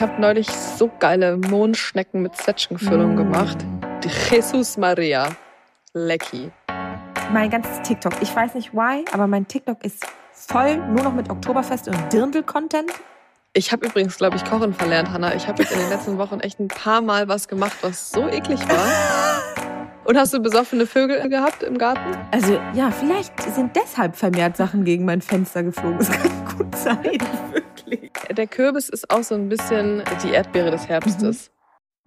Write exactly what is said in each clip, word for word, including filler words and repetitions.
Ich habe neulich so geile Mohnschnecken mit Zwetschgenfüllung mm. gemacht. Die Jesus Maria. Lecky. Mein ganzes TikTok, ich weiß nicht why, aber mein TikTok ist voll nur noch mit Oktoberfest und Dirndl-Content. Ich habe übrigens, glaube ich, Kochen verlernt, Hannah. Ich habe jetzt in den letzten Wochen echt ein paar Mal was gemacht, was so eklig war. Und hast du besoffene Vögel gehabt im Garten? Also ja, vielleicht sind deshalb vermehrt Sachen gegen mein Fenster geflogen. Das kann gut sein, wirklich. Der Kürbis ist auch so ein bisschen die Erdbeere des Herbstes. Mhm.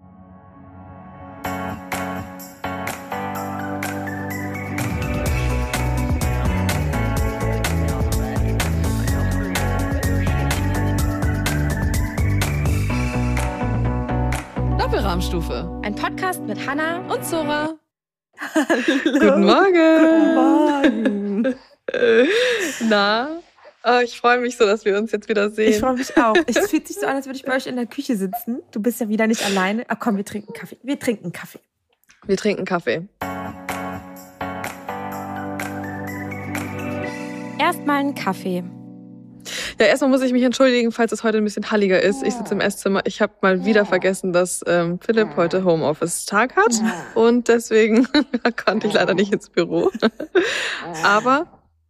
Doppelrahmstufe. Ein Podcast mit Hannah und Zora. Hallo. Guten Morgen. Guten Morgen. Na, oh, ich freue mich so, dass wir uns jetzt wieder sehen. Ich freue mich auch. Es fühlt sich so an, als würde ich bei euch in der Küche sitzen. Du bist ja wieder nicht alleine. Ach komm, wir trinken Kaffee. Wir trinken Kaffee. Wir trinken Kaffee. Erstmal einen Kaffee. Ja, erstmal muss ich mich entschuldigen, falls es heute ein bisschen halliger ist. Ich sitze im Esszimmer. Ich habe mal wieder vergessen, dass ähm, Philipp heute Homeoffice-Tag hat. Und deswegen konnte ich leider nicht ins Büro. Aber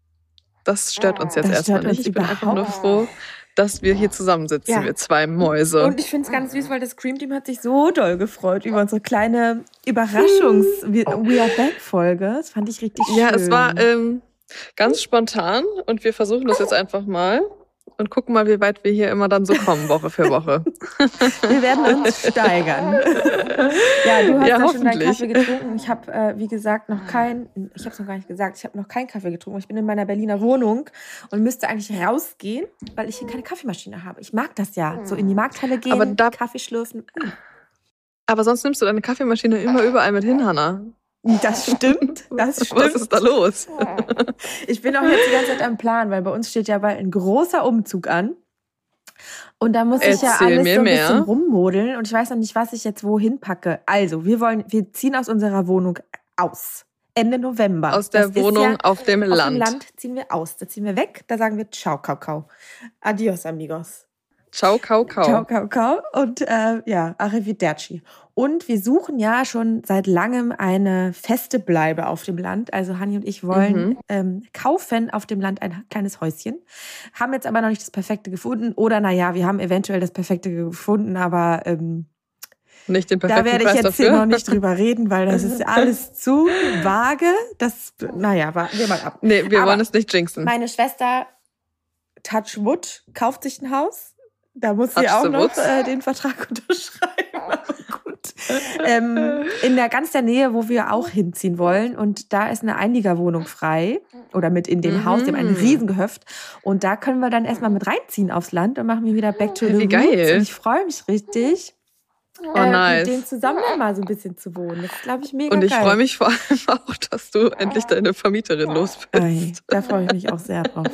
das stört uns jetzt das erstmal nicht. Ich bin einfach nur froh, dass wir hier zusammensitzen, ja. Wir zwei Mäuse. Und ich finde es ganz süß, weil das Scream Team hat sich so doll gefreut über unsere kleine Überraschungs-We Are Back-Folge. Das fand ich richtig schön. Ja, es war ähm, ganz spontan und wir versuchen das jetzt einfach mal. Und gucken mal, wie weit wir hier immer dann so kommen, Woche für Woche. Wir werden uns steigern. Ja, du hast ja, ja schon deinen Kaffee getrunken. Ich habe, äh, wie gesagt, noch kein, ich habe es noch gar nicht gesagt, ich habe noch keinen Kaffee getrunken. Ich bin in meiner Berliner Wohnung und müsste eigentlich rausgehen, weil ich hier keine Kaffeemaschine habe. Ich mag das ja, so in die Markthalle gehen, aber da, Kaffee schlürfen. Aber sonst nimmst du deine Kaffeemaschine immer überall mit hin, Hannah. Das stimmt, das stimmt. Was ist da los? Ich bin auch jetzt die ganze Zeit am Plan, weil bei uns steht ja bald ein großer Umzug an. Und da muss ich Erzähl ja alles mir so ein mehr. bisschen rummodeln. Und ich weiß noch nicht, was ich jetzt wohin packe. Also, wir wollen, wir ziehen aus unserer Wohnung aus. Ende November. Aus der das Wohnung ja, auf dem Land. Auf dem Land ziehen wir aus. Da ziehen wir weg. Da sagen wir Ciao, Kakao. Adios, amigos. Ciao, Kakao. Ciao, Kakao. Und äh, ja, arrivederci. Und wir suchen ja schon seit langem eine feste Bleibe auf dem Land. Also Hanni und ich wollen mhm. ähm, kaufen auf dem Land ein kleines Häuschen. Haben jetzt aber noch nicht das Perfekte gefunden. Oder naja, wir haben eventuell das Perfekte gefunden, aber ähm, nicht den perfekten da werde ich Preis jetzt dafür. hier noch nicht drüber reden, weil das ist alles zu vage. Das, naja, warten wir mal ab. Nee, wir aber wollen es nicht jinxen. Meine Schwester, touch wood, kauft sich ein Haus. Da muss sie auch noch äh, den Vertrag unterschreiben. Aber gut. ähm, in der ganz der Nähe, wo wir auch hinziehen wollen. Und da ist eine Einliegerwohnung frei. Oder mit in dem mhm. Haus, dem ein Riesengehöft. Und da können wir dann erstmal mit reinziehen aufs Land und machen wir wieder back to the Wie roots. geil. Und ich freue mich richtig. Oh, äh, nice. Mit denen zusammen mal so ein bisschen zu wohnen. Das ist, glaube ich, mega geil. Und ich freue mich vor allem auch, dass du endlich deine Vermieterin los bist. Ei, da freue ich mich auch sehr drauf.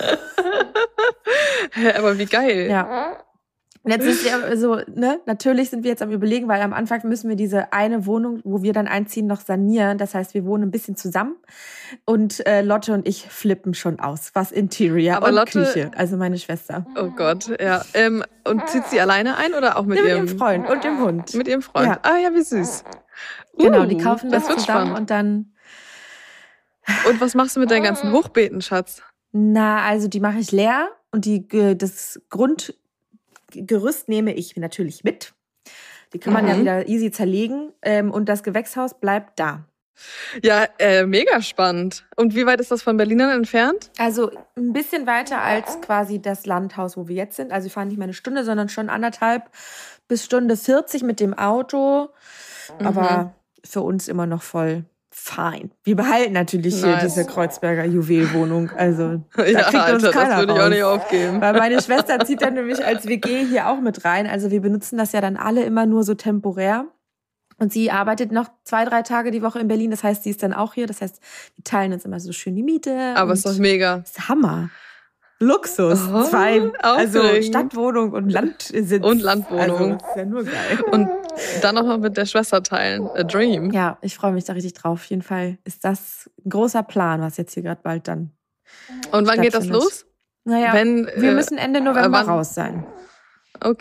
Aber wie geil. Ja. Und jetzt ist ja so, ne, natürlich sind wir jetzt am Überlegen, weil am Anfang müssen wir diese eine Wohnung, wo wir dann einziehen, noch sanieren. Das heißt, wir wohnen ein bisschen zusammen. Und äh, Lotte und ich flippen schon aus, was Interior Aber und Lotte, Küche, also meine Schwester. Oh Gott, ja. Ähm, und zieht sie alleine ein oder auch mit, ja, mit ihrem, ihrem Freund und dem Hund? Mit ihrem Freund. Ja. Ah ja, wie süß. Uh, genau, die kaufen das, das zusammen spannend. Und dann... Und was machst du mit deinen ganzen Hochbeeten, Schatz? Na, also die mache ich leer und die das Grund... Gerüst nehme ich natürlich mit. Die kann man mhm. ja wieder easy zerlegen. Ähm, und das Gewächshaus bleibt da. Ja, äh, mega spannend. Und wie weit ist das von Berlinern entfernt? Also ein bisschen weiter als quasi das Landhaus, wo wir jetzt sind. Also wir fahren nicht mehr eine Stunde, sondern schon anderthalb bis Stunde vierzig mit dem Auto. Mhm. Aber für uns immer noch voll fein. Wir behalten natürlich nice. Hier diese Kreuzberger Juwelwohnung. Also da ja, kriegt Alter, uns keiner das würde ich raus. auch nicht aufgeben. Weil meine Schwester zieht dann nämlich als W G hier auch mit rein. Also wir benutzen das ja dann alle immer nur so temporär. Und sie arbeitet noch zwei, drei Tage die Woche in Berlin. Das heißt, sie ist dann auch hier. Das heißt, wir teilen uns immer so schön die Miete. Aber ist doch mega. Das ist Hammer. Luxus. Oh, Zwei, also aufregend. Stadtwohnung und Landsitz. Und Landwohnung. Also, das ist ja nur geil. Und dann noch mal mit der Schwester teilen. A dream. Ja, ich freue mich da richtig drauf. Auf jeden Fall ist das ein großer Plan, was jetzt hier gerade bald dann Und wann geht das los? Naja, Wenn, wir äh, müssen Ende November wann? raus sein. Okay.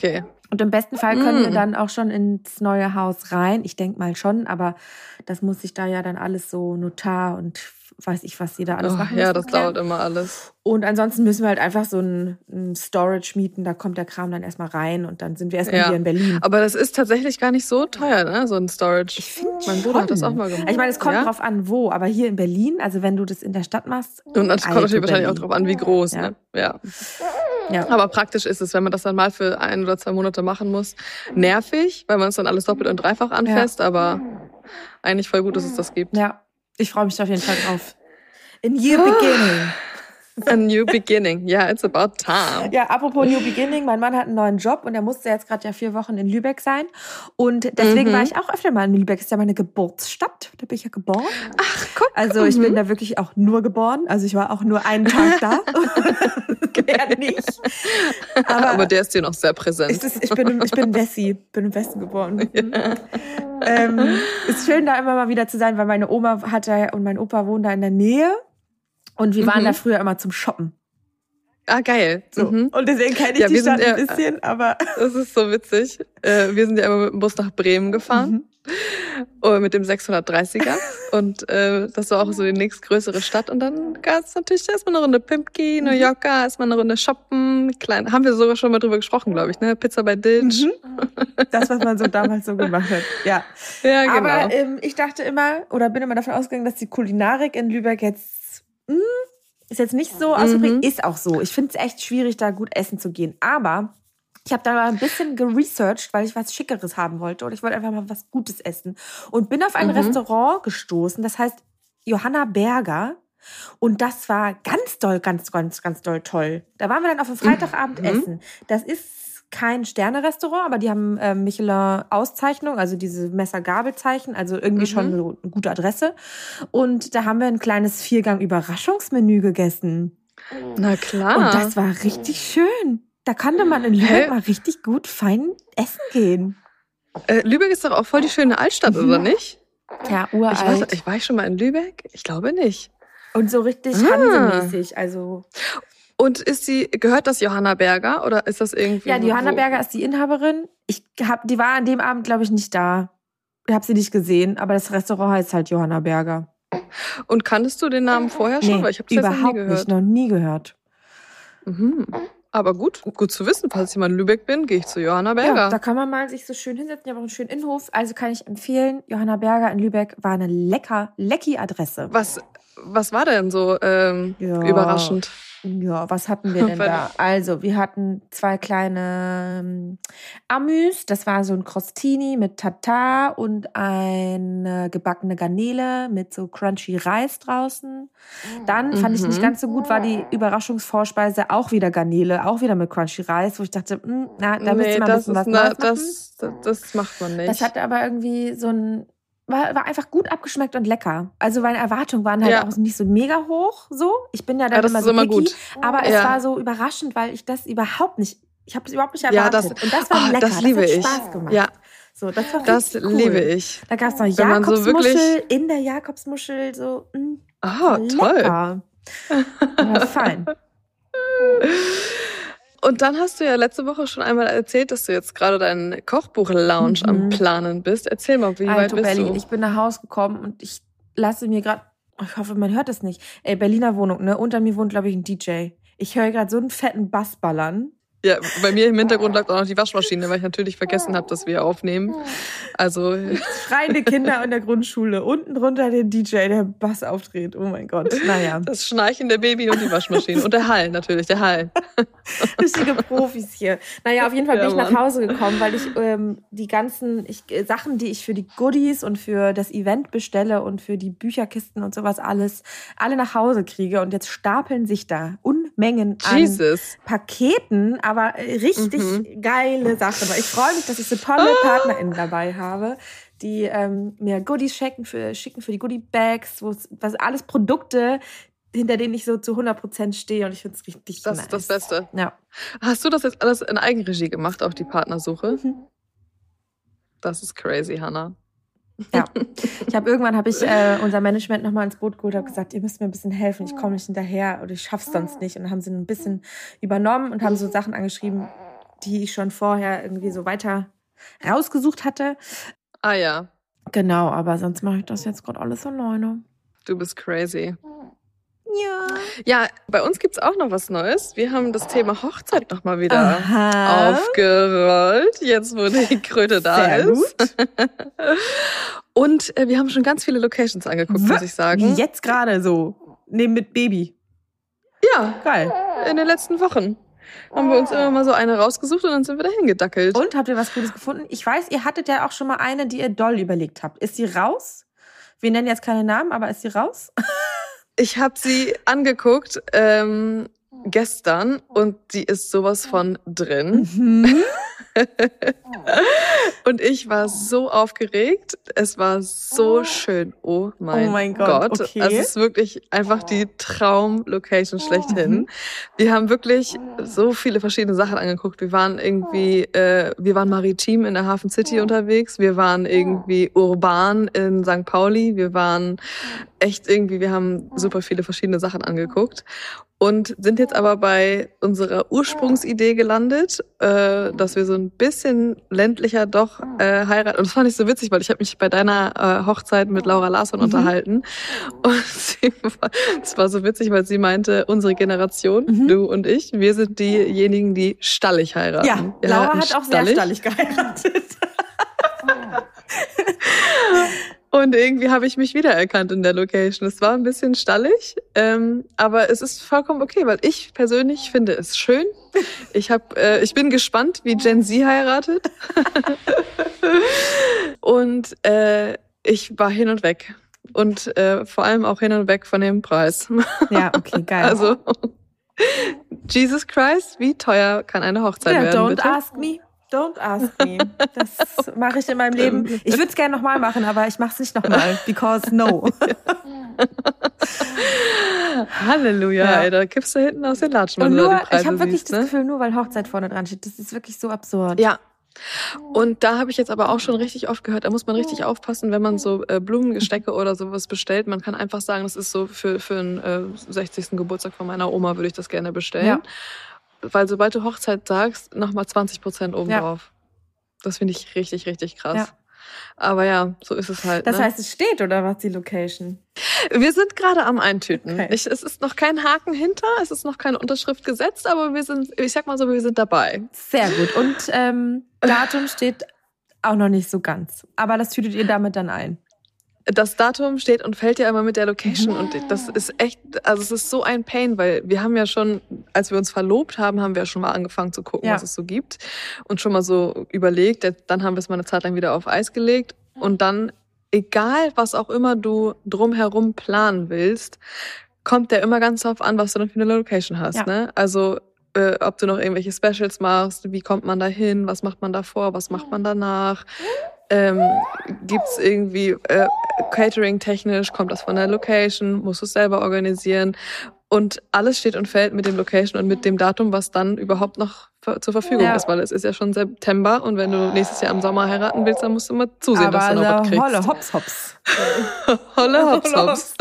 Und im besten Fall können mm. wir dann auch schon ins neue Haus rein. Ich denke mal schon, aber das muss sich da ja dann alles so Notar und weiß ich, was sie da alles oh, machen. Ja, das klären. Dauert immer alles. Und ansonsten müssen wir halt einfach so ein, ein Storage mieten, da kommt der Kram dann erstmal rein und dann sind wir erstmal ja. hier in Berlin. Aber das ist tatsächlich gar nicht so teuer, ne? So ein Storage. Ich finde Mein Bruder hat das auch mal gemacht. Ich meine, es kommt ja? drauf an, wo, aber hier in Berlin, also wenn du das in der Stadt machst. Und das kommt natürlich wahrscheinlich auch drauf an, wie groß, ja. ne? Ja. Ja. Aber praktisch ist es, wenn man das dann mal für ein oder zwei Monate machen muss, nervig, weil man es dann alles doppelt und dreifach anfasst, ja. aber eigentlich voll gut, dass es das gibt. Ja, ich freue mich da auf jeden Fall drauf. A new beginning. A new beginning. Ja, yeah, it's about time. Ja, apropos new beginning. Mein Mann hat einen neuen Job und er musste jetzt gerade ja vier Wochen in Lübeck sein. Und deswegen mhm. war ich auch öfter mal in Lübeck. Das ist ja meine Geburtsstadt. Da bin ich ja geboren. Ach, guck. Also ich mhm. bin da wirklich auch nur geboren. Also ich war auch nur einen Tag da. Mehr nicht. Aber, Aber der ist dir noch sehr präsent. Ist es, ich bin, ich bin Wessi. Bin im Westen geboren. Ja. Ähm, ist schön, da immer mal wieder zu sein, weil meine Oma hat da und mein Opa wohnen da in der Nähe. Und wir waren mhm. da früher immer zum Shoppen. Ah, geil. So. Mhm. Und deswegen kenne ich ja, die Stadt ein bisschen, ja, aber... Das ist so witzig. Wir sind ja immer mit dem Bus nach Bremen gefahren. Mhm. Mit dem sechshundertdreißiger. Und äh, das war auch so die nächstgrößere Stadt. Und dann gab es natürlich erstmal eine Runde Pimpki, New Yorker, erstmal eine Runde shoppen. Klein, haben wir sogar schon mal drüber gesprochen, glaube ich, ne? Pizza bei Dilch. Mhm. Das, was man so damals so gemacht hat. Ja, ja genau. Aber ähm, ich dachte immer, oder bin immer davon ausgegangen, dass die Kulinarik in Lübeck jetzt ist jetzt nicht so ausgeprägt, mhm. ist auch so. Ich finde es echt schwierig, da gut essen zu gehen. Aber ich habe da mal ein bisschen geresearched, weil ich was Schickeres haben wollte. Und ich wollte einfach mal was Gutes essen. Und bin auf ein mhm. Restaurant gestoßen, das heißt Johanna Berger. Und das war ganz doll, ganz, ganz, ganz doll toll. Da waren wir dann auf einem Freitagabend mhm. essen. Das ist kein Sterne-Restaurant, aber die haben äh, Michelin-Auszeichnung, also diese Messer-Gabel-Zeichen, also irgendwie mhm. schon so eine gute Adresse. Und da haben wir ein kleines Viergang-Überraschungsmenü gegessen. Na klar. Und das war richtig schön. Da konnte man in Lübeck hey. mal richtig gut fein essen gehen. Äh, Lübeck ist doch auch voll die schöne Altstadt, mhm. oder nicht? Ja, uralt. Ich, weiß, ich war ich schon mal in Lübeck? Ich glaube nicht. Und so richtig ah. Hansemäßig, also... Und ist sie, gehört das Johanna Berger oder ist das irgendwie? Ja, die Johanna wo? Berger ist die Inhaberin. Ich hab, die war an dem Abend, glaube ich, nicht da. Ich habe sie nicht gesehen, aber das Restaurant heißt halt Johanna Berger. Und kanntest du den Namen vorher schon? Nee, Weil ich habe überhaupt noch nie gehört. nicht, noch nie gehört. Mhm. Aber gut, gut zu wissen. Falls ich mal in Lübeck bin, gehe ich zu Johanna Berger. Ja, da kann man mal sich so schön hinsetzen. Die haben auch einen schönen Innenhof. Also kann ich empfehlen, Johanna Berger in Lübeck war eine lecker, lecki Adresse. Was, was war denn so ähm, ja. überraschend? Ja, was hatten wir denn da? Also, wir hatten zwei kleine ähm, Amüs. Das war so ein Crostini mit Tatar und eine gebackene Garnele mit so crunchy Reis draußen. Dann, fand ich nicht ganz so gut, war die Überraschungsvorspeise auch wieder Garnele, auch wieder mit crunchy Reis, wo ich dachte, mh, na, da nee, müsste man ein bisschen was na, Neues machen. Das, das, das macht man nicht. Das hatte aber irgendwie so ein... War, war einfach gut abgeschmeckt und lecker. Also meine Erwartungen waren halt ja. auch nicht so mega hoch. So, ich bin ja dann ja, immer so immer picky, gut. aber es ja. war so überraschend, weil ich das überhaupt nicht, ich habe es überhaupt nicht erwartet. Ja, das, und das war oh, lecker. Das liebe das hat ich. Spaß gemacht. Ja. So, das war das cool. liebe ich. Da gab es noch Jakobsmuschel so in der Jakobsmuschel, so. Mh, oh, toll. War fein. Und dann hast du ja letzte Woche schon einmal erzählt, dass du jetzt gerade deinen Kochbuch-Lounge mhm. am Planen bist. Erzähl mal, wie Alter, weit bist Berlin. du? Ich bin nach Hause gekommen und ich lasse mir gerade, ich hoffe, man hört das nicht. Ey, Berliner Wohnung, ne? Unter mir wohnt, glaube ich, ein D J. Ich höre gerade so einen fetten Bass ballern. Ja, bei mir im Hintergrund lag auch noch die Waschmaschine, weil ich natürlich vergessen habe, dass wir aufnehmen. Also schreiende Kinder in der Grundschule. Unten drunter der D J, der Bass aufdreht. Oh mein Gott, naja. Das Schnarchen der Baby und die Waschmaschine. Und der Hall natürlich, der Hall. Richtige Profis hier. Naja, auf jeden Fall bin ja, ich nach Hause gekommen, weil ich ähm, die ganzen ich, äh, Sachen, die ich für die Goodies und für das Event bestelle und für Bücherkisten und sowas alles, alle nach Hause kriege. Und jetzt stapeln sich da Unmengen an Jesus. Paketen, aber richtig mhm. geile Sachen. Ich freue mich, dass ich so tolle PartnerInnen dabei habe, die ähm, mir Goodies schicken für, schicken für die Goodie-Bags, was alles Produkte, hinter denen ich so zu hundert Prozent stehe und ich finde es richtig Das nice. ist das Beste. Ja. Hast du das jetzt alles in Eigenregie gemacht, auch die Partnersuche? Mhm. Das ist crazy, Hannah. Ja, ich habe irgendwann habe ich äh, unser Management nochmal ins Boot geholt und gesagt, ihr müsst mir ein bisschen helfen, ich komme nicht hinterher oder ich schaff's sonst nicht. Und dann haben sie ein bisschen übernommen und haben so Sachen angeschrieben, die ich schon vorher irgendwie so weiter rausgesucht hatte. Ah ja. Genau, aber sonst mache ich das jetzt gerade alles alleine. Du bist crazy. Ja. Ja, bei uns gibt's auch noch was Neues. Wir haben das Thema Hochzeit nochmal wieder Aha. aufgerollt, jetzt wo die Kröte da Sehr ist. gut. Und äh, wir haben schon ganz viele Locations angeguckt, muss ich sagen. Jetzt gerade so, neben mit Baby. Ja, geil. In den letzten Wochen haben wir uns immer mal so eine rausgesucht und dann sind wir dahin gedackelt. Und, habt ihr was Gutes gefunden? Ich weiß, ihr hattet ja auch schon mal eine, die ihr doll überlegt habt. Ist sie raus? Wir nennen jetzt keine Namen, aber ist sie raus? Ich habe sie angeguckt ähm, gestern und sie ist sowas von drin. Mhm. Und ich war so aufgeregt. Es war so schön. Oh mein, oh mein Gott. Gott. Okay. Also es ist wirklich einfach die Traum-Location schlechthin. Mhm. Wir haben wirklich so viele verschiedene Sachen angeguckt. Wir waren irgendwie, äh, wir waren maritim in der Hafen City unterwegs. Wir waren irgendwie urban in Sankt Pauli. Wir waren echt irgendwie, wir haben super viele verschiedene Sachen angeguckt. Und sind jetzt aber bei unserer Ursprungsidee gelandet, äh, dass wir so ein bisschen ländlicher doch äh, heiraten. Und das fand ich so witzig, weil ich habe mich bei deiner äh, Hochzeit mit Laura Larsson mhm. unterhalten. Und sie war, das war so witzig, weil sie meinte, unsere Generation, mhm. du und ich, wir sind diejenigen, die stallig heiraten. Ja, wir Laura hat auch stallig. sehr stallig geheiratet. Und irgendwie habe ich mich wiedererkannt in der Location. Es war ein bisschen stallig, ähm, aber es ist vollkommen okay, weil ich persönlich finde es schön. Ich hab, äh, ich bin gespannt, wie Gen Z heiratet. Und äh, ich war hin und weg. Und äh, vor allem auch hin und weg von dem Preis. Ja, okay, geil. Also, Jesus Christ, wie teuer kann eine Hochzeit ja, werden, don't bitte? ask me. Don't ask me. Das mache ich in meinem Leben. Ich würde es gerne nochmal machen, aber ich mache es nicht nochmal. Because no. Halleluja, ja. Ey, da kippst du hinten aus den Latschen, wenn nur, du die Preise ich habe wirklich siehst, das ne? Gefühl, nur weil Hochzeit vorne dran steht, das ist wirklich so absurd. Ja. Und da habe ich jetzt aber auch schon richtig oft gehört, da muss man richtig aufpassen, wenn man so äh, Blumengestecke oder sowas bestellt. Man kann einfach sagen, das ist so für, für den äh, sechzigsten Geburtstag von meiner Oma, würde ich das gerne bestellen. Ja. Weil sobald du Hochzeit sagst, nochmal zwanzig Prozent obendrauf. Ja. Das finde ich richtig, richtig krass. Ja. Aber ja, so ist es halt. Das ne? heißt, es steht, oder was, die Location? Wir sind gerade am Eintüten. Okay. Ich, es ist noch kein Haken hinter, es ist noch keine Unterschrift gesetzt, aber wir sind, ich sag mal so, wir sind dabei. Sehr gut. Und ähm, Datum steht auch noch nicht so ganz. Aber das tütet ihr damit dann ein? Das Datum steht und fällt ja immer mit der Location und das ist echt, also es ist so ein Pain, weil wir haben ja schon, als wir uns verlobt haben, haben wir ja schon mal angefangen zu gucken, ja. was es so gibt und schon mal so überlegt, dann haben wir es mal eine Zeit lang wieder auf Eis gelegt und dann, egal was auch immer du drumherum planen willst, kommt der immer ganz drauf an, was du dann für eine Location hast, ja. ne? Also äh, ob du noch irgendwelche Specials machst, wie kommt man da hin, was macht man davor, was macht man danach? Ähm, gibt's irgendwie äh, Catering-technisch, kommt das von der Location, musst du es selber organisieren und alles steht und fällt mit dem Location und mit dem Datum, was dann überhaupt noch f- zur Verfügung ja. ist, weil es ist ja schon September und wenn du nächstes Jahr im Sommer heiraten willst, dann musst du mal zusehen, aber dass du noch was kriegst. Holle hops hops. Holle hops hops.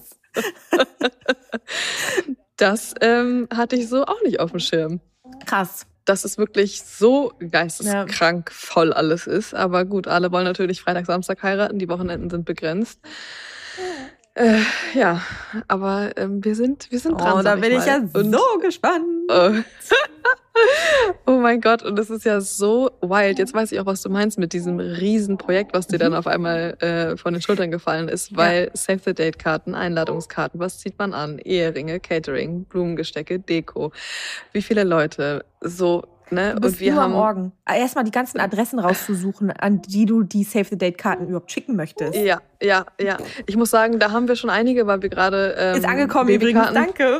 Das ähm, hatte ich so auch nicht auf dem Schirm. Krass. Dass es wirklich so geisteskrank ja. voll alles ist. Aber gut, alle wollen natürlich Freitag, Samstag heiraten. Die Wochenenden sind begrenzt. Äh, ja, aber ähm, wir sind wir sind dran. Oh, da bin ich, ich ja und, so gespannt. Oh. Oh mein Gott, und das ist ja so wild. Jetzt weiß ich auch, was du meinst mit diesem Riesenprojekt, was dir dann auf einmal äh, von den Schultern gefallen ist, weil ja. Save-the-Date-Karten, Einladungskarten, was zieht man an? Eheringe, Catering, Blumengestecke, Deko. Wie viele Leute? So, ne? Du bist und wir nur haben am Morgen. Erstmal die ganzen Adressen rauszusuchen, an die du die Save-the-Date-Karten überhaupt schicken möchtest. Ja, ja, ja. Ich muss sagen, da haben wir schon einige, weil wir gerade ähm, ist angekommen übrigens, danke.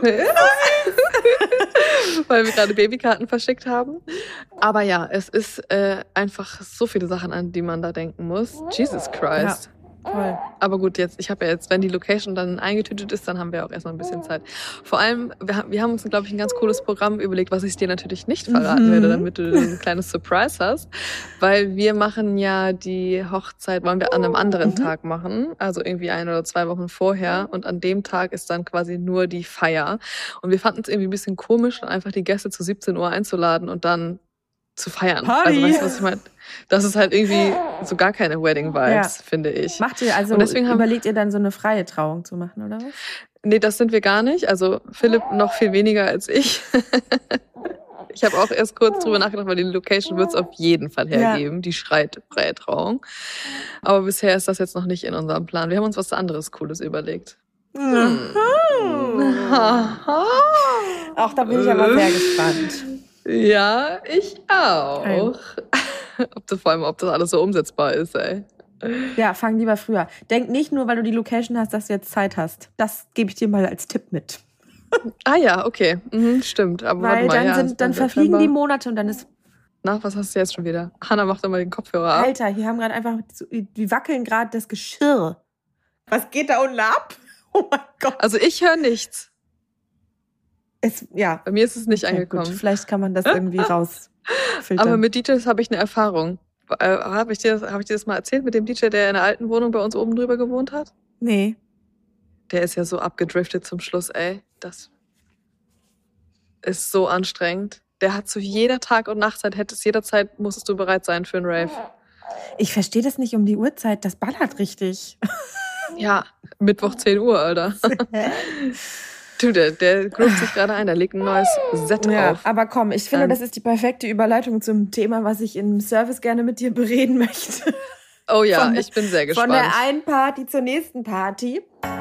Weil wir gerade Babykarten verschickt haben. Aber ja, es ist äh, einfach so viele Sachen, an die man da denken muss. Jesus Christ. Ja, toll. Aber gut, jetzt, ich habe ja jetzt, wenn die Location dann eingetütet ist, dann haben wir auch erstmal ein bisschen Zeit. Vor allem, wir, wir haben uns, glaube ich, ein ganz cooles Programm überlegt, was ich dir natürlich nicht verraten mhm. werde, damit du ein kleines Surprise hast. Weil wir machen ja die Hochzeit, wollen wir an einem anderen mhm. Tag machen, also irgendwie ein oder zwei Wochen vorher. Und an dem Tag ist dann quasi nur die Feier. Und wir fanden es irgendwie ein bisschen komisch, einfach die Gäste zu siebzehn Uhr einzuladen und dann zu feiern. Party. Also weißt du, was ich meine? Das ist halt irgendwie so gar keine Wedding-Vibes, ja. finde ich. Macht ihr, also deswegen überlegt ihr dann so eine freie Trauung zu machen, oder was? Nee, das sind wir gar nicht. Also Philipp noch viel weniger als ich. Ich habe auch erst kurz drüber nachgedacht, weil die Location wird es auf jeden Fall hergeben. Ja. Die schreit freie Trauung. Aber bisher ist das jetzt noch nicht in unserem Plan. Wir haben uns was anderes Cooles überlegt. Hm. Auch da bin ich aber sehr gespannt. Ja, ich auch. Nein. Ob das, vor allem, ob das alles so umsetzbar ist, ey. Ja, fang lieber früher. Denk nicht nur, weil du die Location hast, dass du jetzt Zeit hast. Das gebe ich dir mal als Tipp mit. Ah ja, okay. Mhm, stimmt. Aber weil warte mal, dann, ja, sind, dann verfliegen die Monate und dann ist... Na, was hast du jetzt schon wieder? Hanna macht doch mal den Kopfhörer ab. Alter, hier haben gerade einfach... Die wackeln gerade das Geschirr. Was geht da unten ab? Oh mein Gott. Also ich höre nichts. Es, ja. Bei mir ist es nicht okay, angekommen. Gut. Vielleicht kann man das irgendwie rausfiltern. Aber mit D Js habe ich eine Erfahrung. Äh, habe ich, dir das, hab ich dir das mal erzählt mit dem D J, der in der alten Wohnung bei uns oben drüber gewohnt hat? Nee. Der ist ja so abgedriftet zum Schluss, ey. Das ist so anstrengend. Der hat zu jeder Tag- und Nachtzeit, hättest jederzeit, musstest du bereit sein für einen Rave. Ich verstehe das nicht um die Uhrzeit. Das ballert richtig. Ja, Mittwoch zehn Uhr, Alter. Du, der, der groovt sich gerade ein, der legt ein neues Set ja, auf. Aber komm, ich finde, ähm, das ist die perfekte Überleitung zum Thema, was ich im Service gerne mit dir bereden möchte. Oh ja, von, ich bin sehr gespannt. Von der einen Party zur nächsten Party.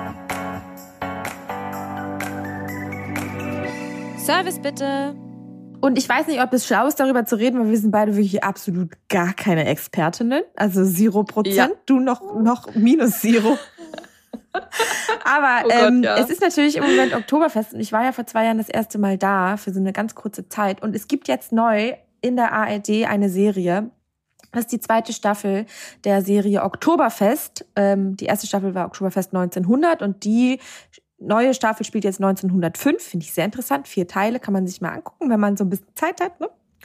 Service bitte. Und ich weiß nicht, ob es schlau ist, darüber zu reden, weil wir sind beide wirklich absolut gar keine Expertinnen. Also Zero Prozent, ja. Du noch, noch minus Zero. Aber oh Gott, ähm, ja. Es ist natürlich im Moment Oktoberfest und ich war ja vor zwei Jahren das erste Mal da für so eine ganz kurze Zeit. Und es gibt jetzt neu in der A R D eine Serie. Das ist die zweite Staffel der Serie Oktoberfest. Ähm, die erste Staffel war Oktoberfest neunzehnhundert und die neue Staffel spielt jetzt neunzehnhundertfünf. Finde ich sehr interessant. Vier Teile kann man sich mal angucken, wenn man so ein bisschen Zeit hat, ne?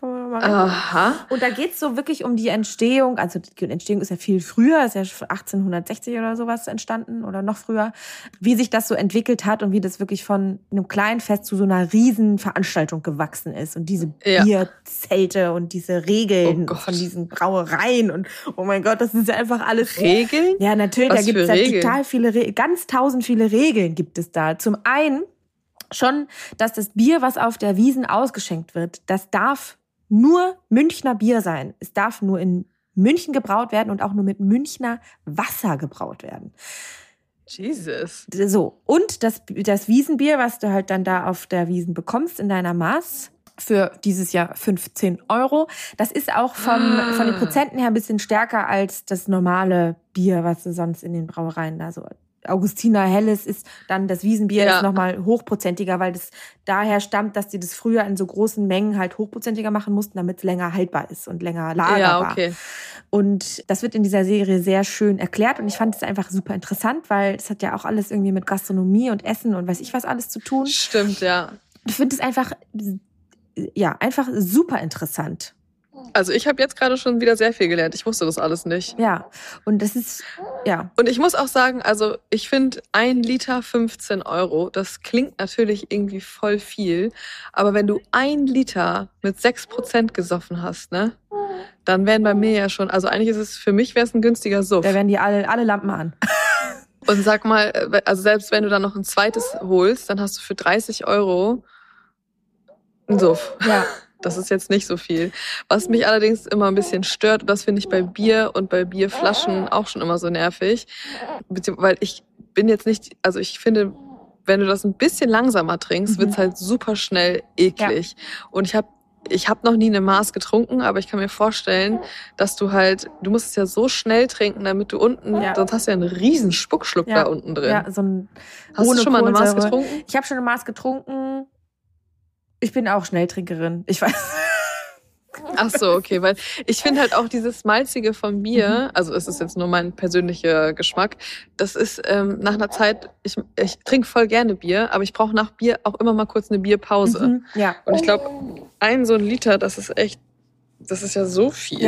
Aha. Und da geht's so wirklich um die Entstehung. Also die Entstehung ist ja viel früher, ist ja achtzehnhundertsechzig oder sowas entstanden oder noch früher. Wie sich das so entwickelt hat und wie das wirklich von einem kleinen Fest zu so einer riesen Veranstaltung gewachsen ist. Und diese ja. Bierzelte und diese Regeln oh von diesen Brauereien und oh mein Gott, das ist ja einfach alles... Regeln? Ja, natürlich, Was da gibt's ja Regeln? total viele, Re- ganz tausend viele Regeln gibt es da. Zum einen schon, dass das Bier, was auf der Wiesn ausgeschenkt wird, das darf nur Münchner Bier sein. Es darf nur in München gebraut werden und auch nur mit Münchner Wasser gebraut werden. Jesus. So. Und das, das Wiesenbier, was du halt dann da auf der Wiesn bekommst in deiner Maß, für dieses Jahr fünfzehn Euro. Das ist auch vom, ah. von den Prozenten her ein bisschen stärker als das normale Bier, was du sonst in den Brauereien da so... Augustiner Helles ist dann, das Wiesenbier ja. ist nochmal hochprozentiger, weil das daher stammt, dass die das früher in so großen Mengen halt hochprozentiger machen mussten, damit es länger haltbar ist und länger lagerbar. Ja, okay. Und das wird in dieser Serie sehr schön erklärt und ich fand es einfach super interessant, weil es hat ja auch alles irgendwie mit Gastronomie und Essen und weiß ich was alles zu tun. Stimmt, ja. Ich finde es einfach, ja, einfach super interessant. Also ich habe jetzt gerade schon wieder sehr viel gelernt. Ich wusste das alles nicht. Ja, und das ist, ja. Und ich muss auch sagen, also ich finde ein Liter fünfzehn Euro, das klingt natürlich irgendwie voll viel. Aber wenn du ein Liter mit sechs Prozent gesoffen hast, ne, dann wären bei mir ja schon, also eigentlich ist es, für mich wäre es ein günstiger Suff. Da werden die alle, alle Lampen an. Und sag mal, also selbst wenn du dann noch ein zweites holst, dann hast du für dreißig Euro einen Suff. Ja. Das ist jetzt nicht so viel. Was mich allerdings immer ein bisschen stört, und das finde ich bei Bier und bei Bierflaschen auch schon immer so nervig, weil ich bin jetzt nicht, also ich finde, wenn du das ein bisschen langsamer trinkst, mhm. wird's halt super schnell eklig. Ja. Und ich habe ich hab noch nie eine Maß getrunken, aber ich kann mir vorstellen, dass du halt, du musst es ja so schnell trinken, damit du unten, ja. sonst hast du ja einen riesen Spuckschluck ja. da unten drin. Ja, so ein Hast ohne du schon mal eine Maß Kohlensäure. getrunken? Ich habe schon eine Maß getrunken. Ich bin auch Schnelltrinkerin. Ich weiß. Ach so, okay, weil ich finde halt auch dieses Malzige vom Bier, also es ist jetzt nur mein persönlicher Geschmack, das ist ähm, nach einer Zeit, ich, ich trinke voll gerne Bier, aber ich brauche nach Bier auch immer mal kurz eine Bierpause. Mhm, ja. Und ich glaube, ein so ein Liter, das ist echt, das ist ja so viel. Ja.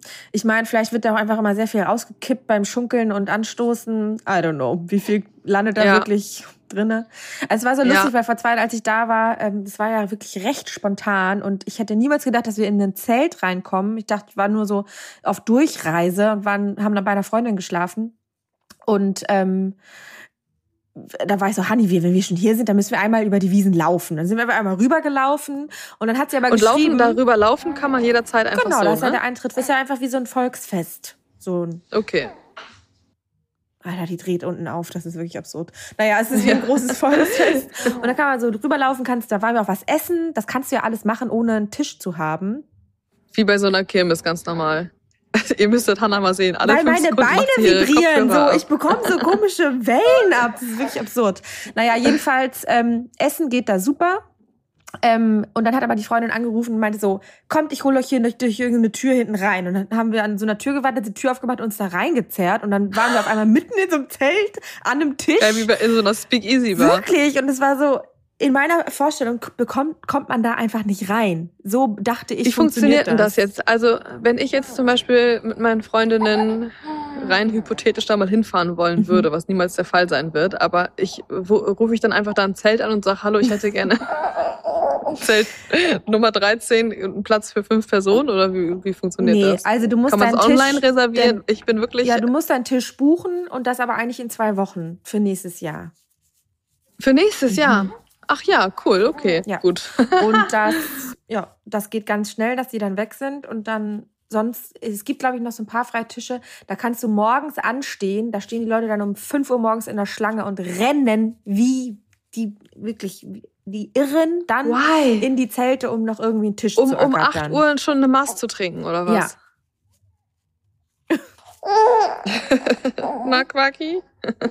Ich meine, vielleicht wird da auch einfach immer sehr viel rausgekippt beim Schunkeln und Anstoßen. I don't know, wie viel landet da ja. wirklich drinne. Also es war so lustig, ja. weil vor zwei Jahren, als ich da war, ähm, das war ja wirklich recht spontan und ich hätte niemals gedacht, dass wir in ein Zelt reinkommen. Ich dachte, wir waren nur so auf Durchreise und waren, haben dann bei einer Freundin geschlafen. Und ähm, da war ich so, Hanni, wenn wir schon hier sind, dann müssen wir einmal über die Wiesen laufen. Dann sind wir einmal rübergelaufen und dann hat sie aber und geschrieben... Und laufen, darüber laufen kann man jederzeit einfach genau, so, Genau, das ist ja ne? der Eintritt. Das ist ja einfach wie so ein Volksfest. So ein okay. Alter, die dreht unten auf, das ist wirklich absurd. Naja, es ist wie ein großes Volksfest. Und da kann man so drüber laufen, kannst, da wollen wir auch was essen. Das kannst du ja alles machen, ohne einen Tisch zu haben. Wie bei so einer Kirmes, ganz normal. Ihr müsstet Hannah mal sehen. Alle Weil meine Beine vibrieren, so. Ich bekomme so komische Wellen ab. Das ist wirklich absurd. Naja, jedenfalls, ähm, Essen geht da super. Ähm, und dann hat aber die Freundin angerufen und meinte so, kommt, ich hole euch hier durch, durch irgendeine Tür hinten rein. Und dann haben wir an so einer Tür gewartet, die Tür aufgemacht und uns da reingezerrt. Und dann waren wir auf einmal mitten in so einem Zelt an einem Tisch. Ja, wie bei in so einer Speakeasy war. Wirklich. Und es war so, in meiner Vorstellung bekommt, kommt man da einfach nicht rein. So dachte ich, wie funktioniert denn das jetzt? Also, wenn ich jetzt zum Beispiel mit meinen Freundinnen rein hypothetisch da mal hinfahren wollen würde, mhm. was niemals der Fall sein wird, aber ich wo, rufe ich dann einfach da ein Zelt an und sage, hallo, ich hätte gerne Zelt Nummer dreizehn, einen Platz für fünf Personen, oder wie, wie funktioniert nee, das? Also du musst Kann man es online Tisch, reservieren? Denn, ich bin wirklich... Ja, du musst deinen Tisch buchen und das aber eigentlich in zwei Wochen für nächstes Jahr. Für nächstes mhm. Jahr? Ach ja, cool, okay, ja. gut. Und das, ja, das geht ganz schnell, dass die dann weg sind und dann sonst, es gibt, glaube ich, noch so ein paar freie Tische, da kannst du morgens anstehen, da stehen die Leute dann um fünf Uhr morgens in der Schlange und rennen wie die, wirklich, die Irren dann Why? in die Zelte, um noch irgendwie einen Tisch um, zu ergattern. Um acht Uhr schon eine Maß zu trinken, oder was? Ja. Na, Quacki?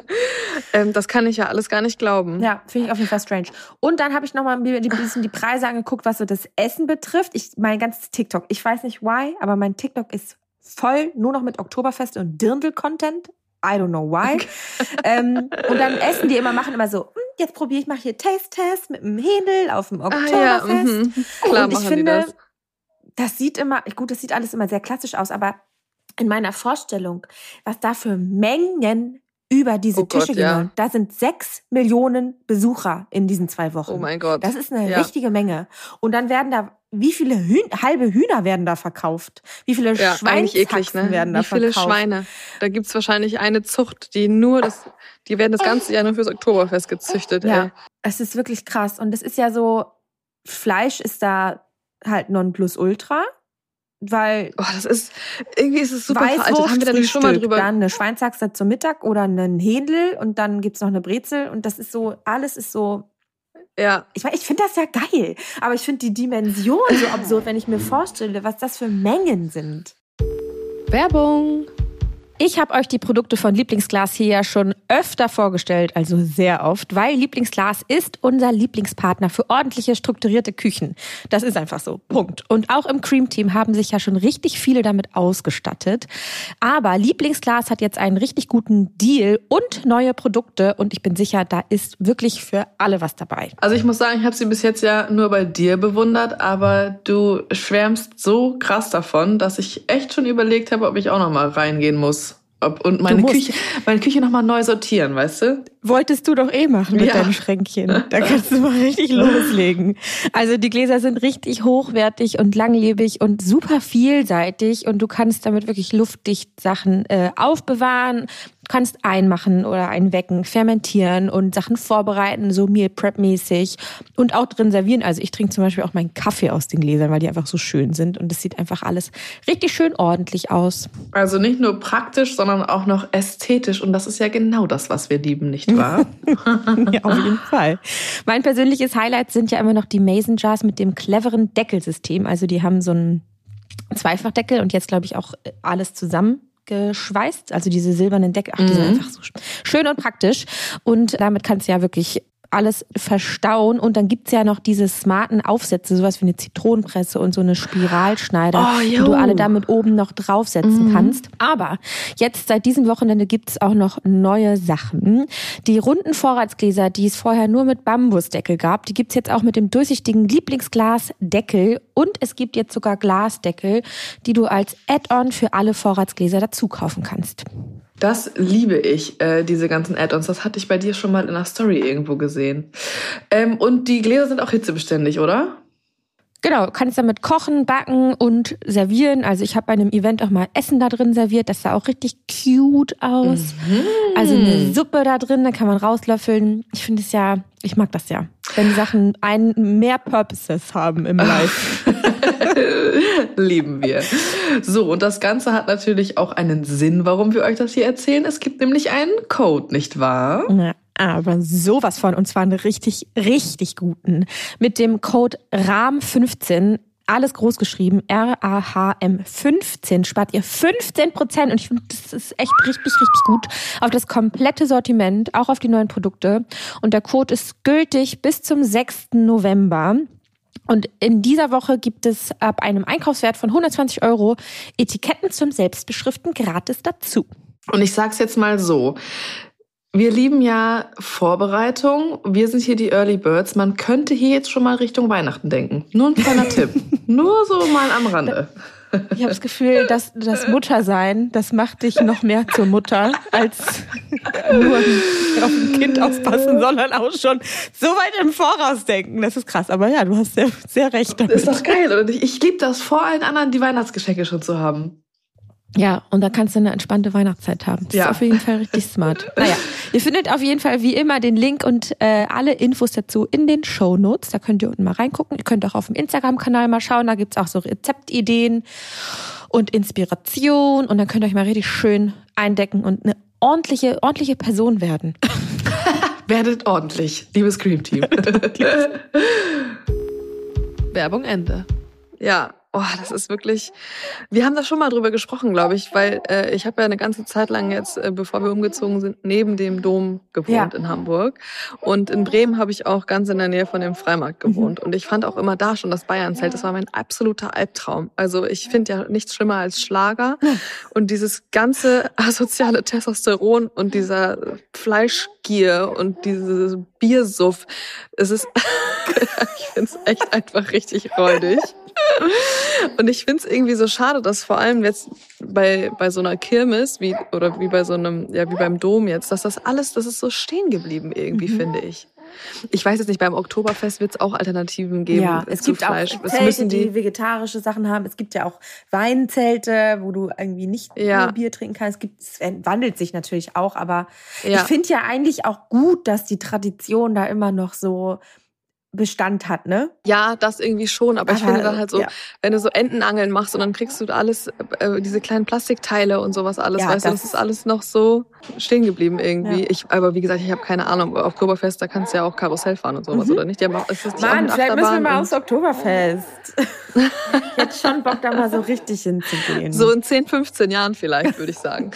ähm, das kann ich ja alles gar nicht glauben. Ja, finde ich auf jeden Fall strange. Und dann habe ich nochmal ein bisschen die Preise angeguckt, was so das Essen betrifft. Ich, mein ganzes TikTok, ich weiß nicht why, aber mein TikTok ist voll nur noch mit Oktoberfest und Dirndl-Content. I don't know why. ähm, und dann essen die immer, machen immer so, jetzt probiere ich mal hier Taste-Test mit einem Händel auf dem Oktoberfest. Ah, ja, mhm. Klar, und ich machen finde, die das. das sieht immer, gut, das sieht alles immer sehr klassisch aus, aber in meiner Vorstellung, was da für Mengen über diese oh Tische Gott, gehen. ja. Da sind sechs Millionen Besucher in diesen zwei Wochen. Oh mein Gott. Das ist eine ja. richtige Menge. Und dann werden da, wie viele Hühn, halbe Hühner werden da verkauft? Wie viele ja, Schweinshaxen ne? werden da wie viele verkauft? Schweine? Da gibt's wahrscheinlich eine Zucht, die nur das, die werden das ganze Jahr nur fürs Oktoberfest gezüchtet. Ja, ey. Es ist wirklich krass. Und es ist ja so, Fleisch ist da halt Nonplusultra. Weil oh, das ist irgendwie ist es super veraltet. Weißwurst, Haben wir da nicht schon mal drüber? Dann eine Schweinshaxe zum Mittag oder einen Händel und dann gibt's noch eine Brezel und das ist so, alles ist so. Ja. Ich meine, ich finde das ja geil, aber ich finde die Dimension so absurd, wenn ich mir vorstelle, was das für Mengen sind. Werbung. Ich habe euch die Produkte von Lieblingsglas hier ja schon öfter vorgestellt, also sehr oft, weil Lieblingsglas ist unser Lieblingspartner für ordentliche, strukturierte Küchen. Das ist einfach so, Punkt. Und auch im Cream-Team haben sich ja schon richtig viele damit ausgestattet. Aber Lieblingsglas hat jetzt einen richtig guten Deal und neue Produkte und ich bin sicher, da ist wirklich für alle was dabei. Also ich muss sagen, ich habe sie bis jetzt ja nur bei dir bewundert, aber du schwärmst so krass davon, dass ich echt schon überlegt habe, ob ich auch noch mal reingehen muss. Ob, und meine Küche, meine Küche nochmal neu sortieren, weißt du? Wolltest du doch eh machen mit ja. deinem Schränkchen. Da kannst du mal richtig loslegen. Also die Gläser sind richtig hochwertig und langlebig und super vielseitig und du kannst damit wirklich luftdicht Sachen äh, aufbewahren. Du kannst einmachen oder einwecken, fermentieren und Sachen vorbereiten, so Meal Prep mäßig und auch drin servieren. Also ich trinke zum Beispiel auch meinen Kaffee aus den Gläsern, weil die einfach so schön sind und es sieht einfach alles richtig schön ordentlich aus. Also nicht nur praktisch, sondern auch noch ästhetisch und das ist ja genau das, was wir lieben, nicht wahr? Ja, auf jeden Fall. Mein persönliches Highlight sind ja immer noch die Mason Jars mit dem cleveren Deckelsystem. Also die haben so einen Zweifachdeckel und jetzt glaube ich auch alles zusammen geschweißt, also diese silbernen Deckel, ach, die sind mhm. einfach so schön und praktisch und damit kannst du ja wirklich alles verstauen. Und dann gibt's ja noch diese smarten Aufsätze, sowas wie eine Zitronenpresse und so eine Spiralschneider, oh, die du alle damit oben noch draufsetzen mhm. kannst. Aber jetzt seit diesem Wochenende gibt's auch noch neue Sachen. Die runden Vorratsgläser, die es vorher nur mit Bambusdeckel gab, die gibt's jetzt auch mit dem durchsichtigen Lieblingsglasdeckel. Und es gibt jetzt sogar Glasdeckel, die du als Add-on für alle Vorratsgläser dazu kaufen kannst. Das liebe ich, äh, diese ganzen Add-ons. Das hatte ich bei dir schon mal in einer Story irgendwo gesehen. Ähm, und die Gläser sind auch hitzebeständig, oder? Genau, du kannst damit kochen, backen und servieren. Also ich habe bei einem Event auch mal Essen da drin serviert. Das sah auch richtig cute aus. Mhm. Also eine Suppe da drin, da kann man rauslöffeln. Ich finde es ja, ich mag das ja. Wenn die Sachen einen mehr Purposes haben im Life. Lieben wir. So, und das Ganze hat natürlich auch einen Sinn, warum wir euch das hier erzählen. Es gibt nämlich einen Code, nicht wahr? Ja. Aber sowas von, und zwar einen richtig, richtig guten. Mit dem Code R A H M fünfzehn, alles groß geschrieben, R A H M fünfzehn, spart ihr fünfzehn Prozent. Und ich finde, das ist echt richtig, richtig gut auf das komplette Sortiment, auch auf die neuen Produkte. Und der Code ist gültig bis zum sechsten November. Und in dieser Woche gibt es ab einem Einkaufswert von hundertzwanzig Euro Etiketten zum Selbstbeschriften gratis dazu. Und ich sag's jetzt mal so. Wir lieben ja Vorbereitung. Wir sind hier die Early Birds. Man könnte hier jetzt schon mal Richtung Weihnachten denken. Nur ein kleiner Tipp. Nur so mal am Rande. Ich habe das Gefühl, dass das Muttersein, das macht dich noch mehr zur Mutter, als nur auf ein Kind aufpassen, sondern auch schon so weit im Voraus denken. Das ist krass. Aber ja, du hast sehr, sehr recht damit. Ist doch geil, oder nicht? Ich liebe das, vor allen anderen die Weihnachtsgeschenke schon zu haben. Ja, und dann kannst du eine entspannte Weihnachtszeit haben. Das ja. ist auf jeden Fall richtig smart. Naja, ihr findet auf jeden Fall wie immer den Link und äh, alle Infos dazu in den Shownotes. Da könnt ihr unten mal reingucken. Ihr könnt auch auf dem Instagram-Kanal mal schauen. Da gibt's auch so Rezeptideen und Inspiration. Und dann könnt ihr euch mal richtig schön eindecken und eine ordentliche, ordentliche Person werden. Werdet ordentlich, liebes Cream Team. Werbung Ende. Ja. Oh, das ist wirklich, wir haben da schon mal drüber gesprochen, glaube ich, weil äh, ich habe ja eine ganze Zeit lang jetzt, äh, bevor wir umgezogen sind, neben dem Dom gewohnt ja. in Hamburg. Und in Bremen habe ich auch ganz in der Nähe von dem Freimarkt gewohnt. Mhm. Und ich fand auch immer da schon das Bayernzelt, das war mein absoluter Albtraum. Also ich finde ja nichts schlimmer als Schlager. Mhm. Und dieses ganze asoziale Testosteron und dieser Fleischgier und dieses Biersuff, es ist, ich finde es echt einfach richtig räudig. Und ich finde es irgendwie so schade, dass vor allem jetzt bei bei so einer Kirmes wie oder wie bei so einem ja wie beim Dom jetzt, dass das alles, das ist so stehen geblieben irgendwie, mhm. finde ich. Ich weiß jetzt nicht, beim Oktoberfest wird es auch Alternativen geben. Ja, es zu gibt Fleisch. auch Zelte, müssen die, die vegetarische Sachen haben. Es gibt ja auch Weinzelte, wo du irgendwie nicht ja. nur Bier trinken kannst. Es, gibt, es wandelt sich natürlich auch, aber ja. ich finde ja eigentlich auch gut, dass die Tradition da immer noch so Bestand hat, ne? Ja, das irgendwie schon, aber, aber ich finde dann halt so, ja. wenn du so Entenangeln machst und dann kriegst du da alles, äh, diese kleinen Plastikteile und sowas alles, ja, weißt das du, das ist alles noch so stehen geblieben irgendwie. Ja. Ich, aber wie gesagt, ich habe keine Ahnung, auf Oktoberfest, da kannst du ja auch Karussell fahren und sowas, mhm. oder nicht? Ja, ist das nicht Mann, vielleicht müssen wir mal aufs und Oktoberfest. Ich hätte schon Bock, da mal so richtig hinzugehen. So in zehn, fünfzehn Jahren vielleicht, würde ich sagen.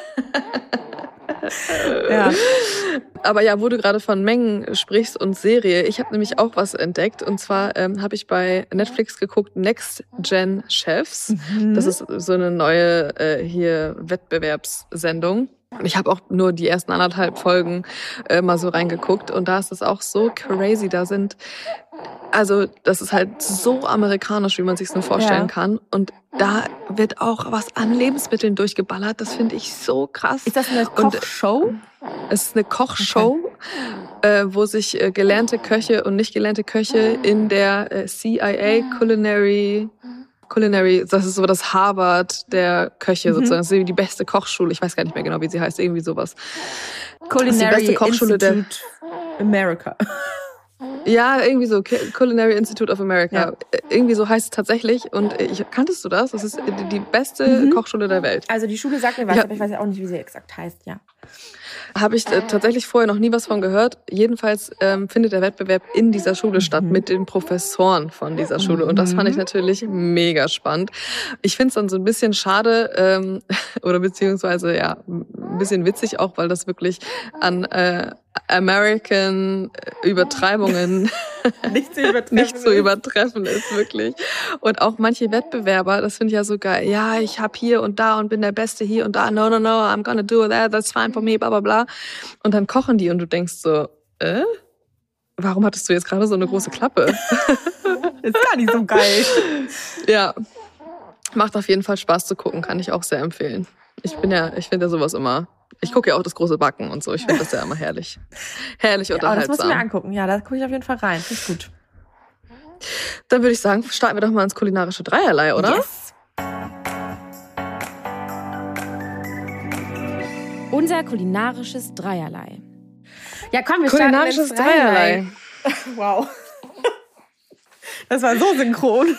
Ja. Aber ja, wo du gerade von Mengen sprichst und Serie, ich habe nämlich auch was entdeckt. Und zwar ähm, habe ich bei Netflix geguckt, Next Gen Chefs. Mhm. Das ist so eine neue äh, hier Wettbewerbssendung. Ich habe auch nur die ersten anderthalb Folgen äh, mal so reingeguckt. Und da ist es auch so crazy. Da sind, also das ist halt so amerikanisch, wie man sich's nur vorstellen ja. kann. Und da wird auch was an Lebensmitteln durchgeballert. Das finde ich so krass. Ist das eine Kochshow? Es ist eine Kochshow, okay. äh, wo sich äh, gelernte Köche und nicht gelernte Köche in der äh, C I A Culinary Culinary, das ist so das Harvard der Köche mhm. sozusagen. Das ist die beste Kochschule. Ich weiß gar nicht mehr genau, wie sie heißt. Irgendwie sowas. Culinary das ist die beste Kochschule Institute der America. Ja, irgendwie so. Culinary Institute of America. Ja. Irgendwie so heißt es tatsächlich. Und ich, kanntest du das? Das ist die beste mhm. Kochschule der Welt. Also die Schule sagt mir was, ja. aber ich weiß ja auch nicht, wie sie exakt heißt, ja. Habe ich äh, tatsächlich vorher noch nie was von gehört. Jedenfalls ähm, findet der Wettbewerb in dieser Schule statt mhm. mit den Professoren von dieser Schule. Und das fand ich natürlich mega spannend. Ich finde es dann so ein bisschen schade, ähm, oder beziehungsweise ja ein bisschen witzig auch, weil das wirklich an äh, American Übertreibungen nicht zu übertreffen, nicht zu übertreffen ist, wirklich. Und auch manche Wettbewerber, das finde ich ja so geil. Ja, ich habe hier und da und bin der Beste hier und da. No, no, no, I'm gonna do that, that's fine for me, bla, bla, bla. Und dann kochen die und du denkst so, äh? Warum hattest du jetzt gerade so eine große Klappe? Ist gar nicht so geil. Ja, macht auf jeden Fall Spaß zu gucken, kann ich auch sehr empfehlen. Ich bin ja, ich finde ja sowas immer, ich gucke ja auch das große Backen und so, ich finde das ja immer herrlich. Herrlich Ja, unterhaltsam. das muss ich mir angucken, ja, da gucke ich auf jeden Fall rein, finde ich gut. Dann würde ich sagen, starten wir doch mal ins kulinarische Dreierlei, oder? Yes. Unser kulinarisches Dreierlei. Ja, komm, wir Kulinarisches starten ins Dreierlei. Wow. Das war so synchron.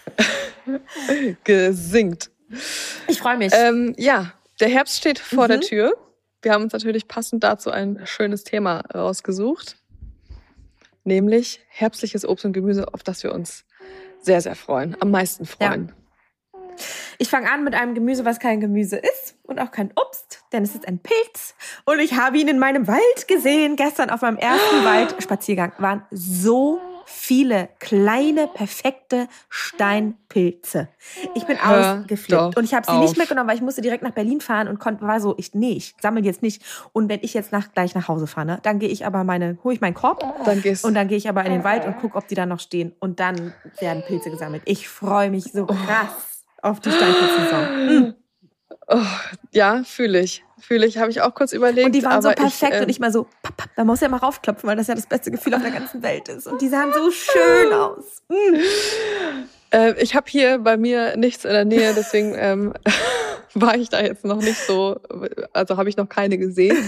Gesingt. Ich freue mich. Ähm, ja, der Herbst steht vor Mhm. der Tür. Wir haben uns natürlich passend dazu ein schönes Thema rausgesucht. Nämlich herbstliches Obst und Gemüse, auf das wir uns sehr, sehr freuen. Am meisten freuen. Ich fange an mit einem Gemüse, was kein Gemüse ist und auch kein Obst, denn es ist ein Pilz. Und ich habe ihn in meinem Wald gesehen. Gestern auf meinem ersten Waldspaziergang waren so viele kleine, perfekte Steinpilze. Ich bin Hör ausgeflippt. doch Und ich habe sie auf. nicht mitgenommen, weil ich musste direkt nach Berlin fahren und konnte, war so, ich, nee, ich sammle jetzt nicht. Und wenn ich jetzt nach, gleich nach Hause fahre, ne, dann gehe ich aber meine, hole ich meinen Korb Dann gehst und dann gehe ich aber in den Wald und gucke, ob die da noch stehen. Und dann werden Pilze gesammelt. Ich freue mich so krass auf die Steinpilzsaison. Mm. Oh, ja, fühle ich. Fühle ich, habe ich auch kurz überlegt. Und die waren so aber perfekt ich, äh, und ich mal so, papp, papp, da muss ja mal raufklopfen, weil das ja das beste Gefühl auf der ganzen Welt ist. Und die sahen so schön aus. Mm. Äh, ich habe hier bei mir nichts in der Nähe, deswegen ähm, war ich da jetzt noch nicht so, also habe ich noch keine gesehen.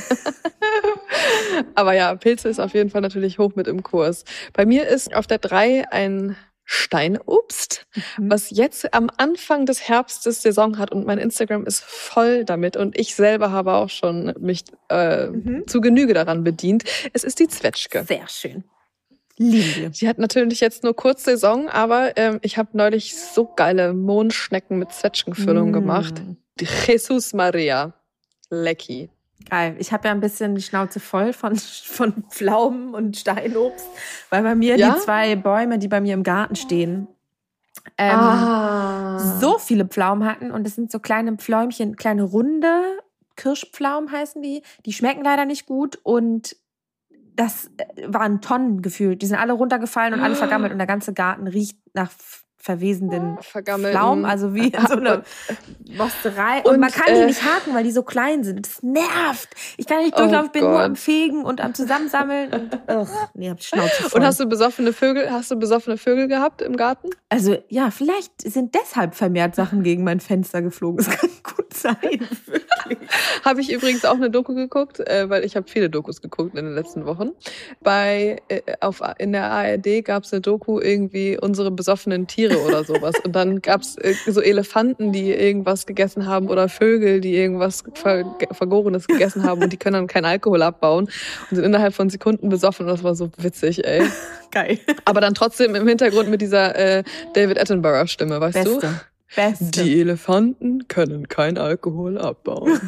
Aber ja, Pilze ist auf jeden Fall natürlich hoch mit im Kurs. Bei mir ist auf der drei ein Steinobst, Mhm. was jetzt am Anfang des Herbstes Saison hat und mein Instagram ist voll damit und ich selber habe auch schon mich äh, Mhm. zu Genüge daran bedient. Es ist die Zwetschge. Sehr schön. Lieben wir. Die hat natürlich jetzt nur kurz Saison, aber ähm, ich habe neulich so geile Mohnschnecken mit Zwetschgenfüllung Mm. gemacht. Die Jesus Maria. Lecki. Geil. Ich habe ja ein bisschen die Schnauze voll von, von Pflaumen und Steinobst, weil bei mir Ja? die zwei Bäume, die bei mir im Garten stehen, ähm, ah. so viele Pflaumen hatten. Und es sind so kleine Pfläumchen, kleine runde Kirschpflaumen heißen die. Die schmecken leider nicht gut und das waren Tonnen gefühlt. Die sind alle runtergefallen und alle vergammelt und der ganze Garten riecht nach verwesenden Vergammelten. Pflaumen, also wie in so eine Mosterei. Und, Und, man kann die äh, nicht haken, weil die so klein sind. Das nervt. Ich kann nicht Oh durchlaufen, ich bin nur Gott. am Fegen und am Zusammensammeln. Und, ugh, nee, hab die Schnauze voll. Und hast du besoffene Vögel, hast du besoffene Vögel gehabt im Garten? Also ja, vielleicht sind deshalb vermehrt Sachen gegen mein Fenster geflogen. Das kann gut sein, wirklich. Habe ich übrigens auch eine Doku geguckt, äh, weil ich habe viele Dokus geguckt in den letzten Wochen. Bei äh, auf in der A R D gab es eine Doku irgendwie unsere besoffenen Tiere oder sowas. Und dann gab es äh, so Elefanten, die irgendwas gegessen haben oder Vögel, die irgendwas ver Vergorenes gegessen haben und die können dann keinen Alkohol abbauen und sind innerhalb von Sekunden besoffen. Und das war so witzig, ey. Geil. Aber dann trotzdem im Hintergrund mit dieser äh, David Attenborough-Stimme, weißt du? Beste. Beste. Die Elefanten können kein Alkohol abbauen.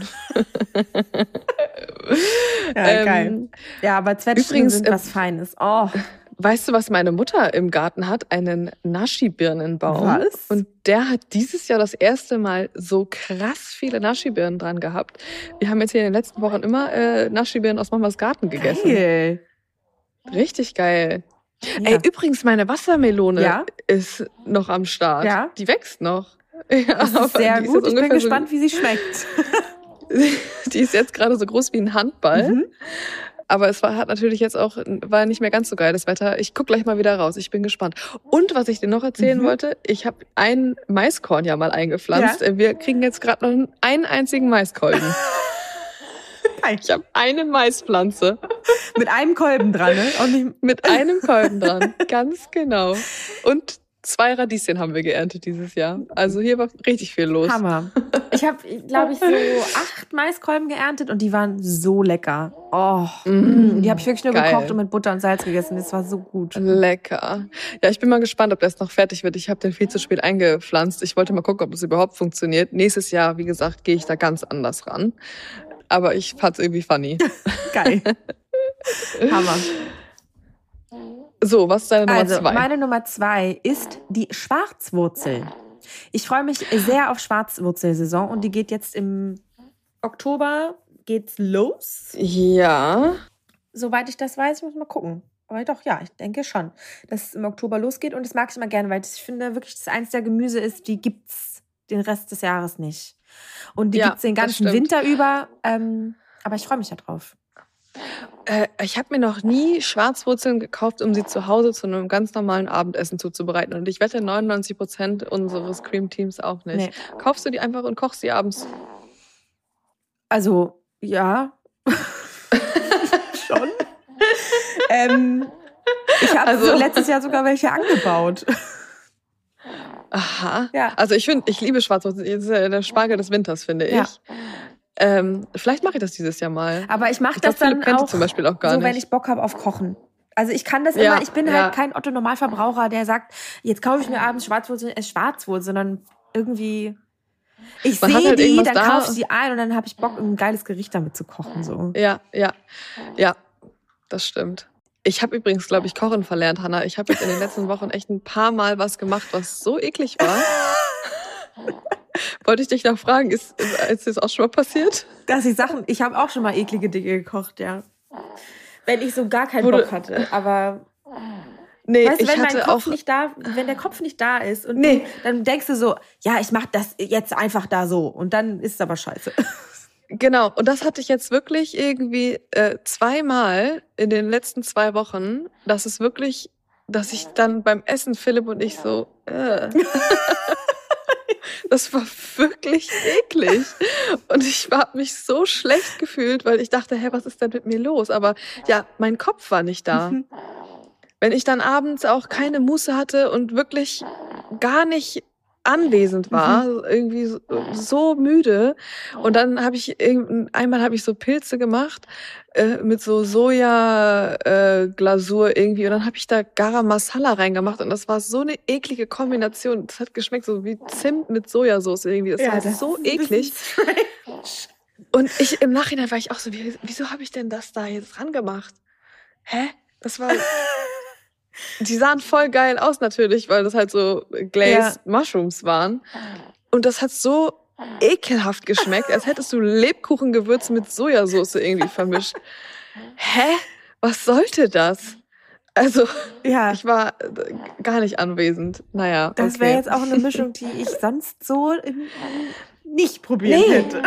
Ja, Ähm, geil. Ja, aber Zwetschgen übrigens, sind äh, was Feines. Oh, Weißt du, was meine Mutter im Garten hat? Einen Naschi-Birnenbaum. Was? Und der hat dieses Jahr das erste Mal so krass viele Naschi-Birnen dran gehabt. Wir haben jetzt hier in den letzten Wochen immer äh, Naschi-Birnen aus Mamas Garten gegessen. geil. Richtig geil. Ja. Ey, übrigens, meine Wassermelone Ja? ist noch am Start. Ja? Die wächst noch. Ja, Das aber ist sehr die gut. jetzt Ich bin ungefähr gespannt, wie sie schmeckt. So, die ist jetzt gerade so groß wie ein Handball. Mhm. Aber es war, hat natürlich jetzt auch, war nicht mehr ganz so geil, das Wetter. Ich guck gleich mal wieder raus. Ich bin gespannt. Und was ich dir noch erzählen Mhm. wollte, ich habe ein Maiskorn ja mal eingepflanzt. Ja. Wir kriegen jetzt gerade noch einen einzigen Maiskolben. Ich habe eine Maispflanze Mit einem Kolben dran, ne? Auch nicht mit einem Kolben dran. Ganz genau. Und zwei Radieschen haben wir geerntet dieses Jahr. Also hier war richtig viel los. Hammer. Ich habe, glaube ich, so acht Maiskolben geerntet und die waren so lecker. Oh, Mm, die habe ich wirklich nur geil. gekocht und mit Butter und Salz gegessen. Das war so gut. Lecker. Ja, ich bin mal gespannt, ob das noch fertig wird. Ich habe den viel zu spät eingepflanzt. Ich wollte mal gucken, ob es überhaupt funktioniert. Nächstes Jahr, wie gesagt, gehe ich da ganz anders ran. Aber ich fand's irgendwie funny. Geil. Hammer. So, was ist deine Nummer also, zwei? Meine Nummer zwei ist die Schwarzwurzel. Ich freue mich sehr auf Schwarzwurzelsaison und die geht jetzt im Oktober geht's los. Ja. Soweit ich das weiß, ich muss mal gucken. Aber doch, ja, ich denke schon, dass es im Oktober losgeht und das mag ich immer gerne, weil ich finde wirklich, dass eins der Gemüse ist, die gibt's den Rest des Jahres nicht. Und die Ja, gibt's den das ganzen stimmt. Winter über, ähm, aber ich freue mich da drauf. Äh, ich habe mir noch nie Schwarzwurzeln gekauft, um sie zu Hause zu einem ganz normalen Abendessen zuzubereiten. Und ich wette, neunundneunzig Prozent unseres Cream-Teams auch nicht. Nee. Kaufst du die einfach und kochst sie abends? Also, ja. Schon. ähm, ich habe Also- so letztes Jahr sogar welche angebaut. Aha. Ja. Also ich finde, ich liebe Schwarzwurzeln. Das ist ja der Spargel des Winters, finde ich. Ja. Ähm, vielleicht mache ich das dieses Jahr mal. Aber ich mache Ich glaub, das dann Philipp kennt die auch zum Beispiel auch gar so, nicht. wenn ich Bock habe auf Kochen. Also ich kann das Ja, immer, ich bin ja. halt kein Otto-Normalverbraucher, der sagt, jetzt kaufe ich mir abends Schwarzwurzeln, esse Schwarzwurzeln, sondern irgendwie, ich Man hat sehe halt die, irgendwas dann da- kaufe ich die ein und dann habe ich Bock, ein geiles Gericht damit zu kochen. So. Ja, ja, ja, das stimmt. Ich habe übrigens, glaube ich, Kochen verlernt, Hannah. Ich habe jetzt in den letzten Wochen echt ein paar Mal was gemacht, was so eklig war. Wollte ich dich noch fragen, ist, ist das auch schon mal passiert? Dass ich Sachen, ich habe auch schon mal eklige Dinge gekocht, ja. Wenn ich so gar keinen Wo du- Bock hatte, aber Nee, weißt du, ich wenn mein hatte Kopf auch. nicht da, wenn der Kopf nicht da ist und Nee. du, dann denkst du so, ja, ich mach das jetzt einfach da so und dann ist es aber scheiße. Genau, und das hatte ich jetzt wirklich irgendwie äh, zweimal in den letzten zwei Wochen, dass es wirklich, dass ich dann beim Essen Philipp und ich so, äh. Das war wirklich eklig. Und ich habe mich so schlecht gefühlt, weil ich dachte, hä, was ist denn mit mir los? Aber ja, mein Kopf war nicht da. Wenn ich dann abends auch keine Muße hatte und wirklich gar nicht anwesend war, irgendwie so, so müde. Und dann habe ich irgend- einmal habe ich so Pilze gemacht äh, mit so Soja äh, Glasur irgendwie und dann habe ich da Garam Masala reingemacht und das war so eine eklige Kombination. Das hat geschmeckt so wie Zimt mit Sojasauce irgendwie. Das war so eklig. Und ich im Nachhinein war ich auch so, wie, wieso habe ich denn das da jetzt dran gemacht? Hä? Das war Die sahen voll geil aus natürlich, weil das halt so glazed Mushrooms waren. Und das hat so ekelhaft geschmeckt, als hättest du Lebkuchengewürz mit Sojasauce irgendwie vermischt. Hä? Was sollte das? Also, Ja, ich war äh, gar nicht anwesend. Naja, das okay. wäre jetzt auch eine Mischung, die ich sonst so im- nicht probiert Nee. hätte.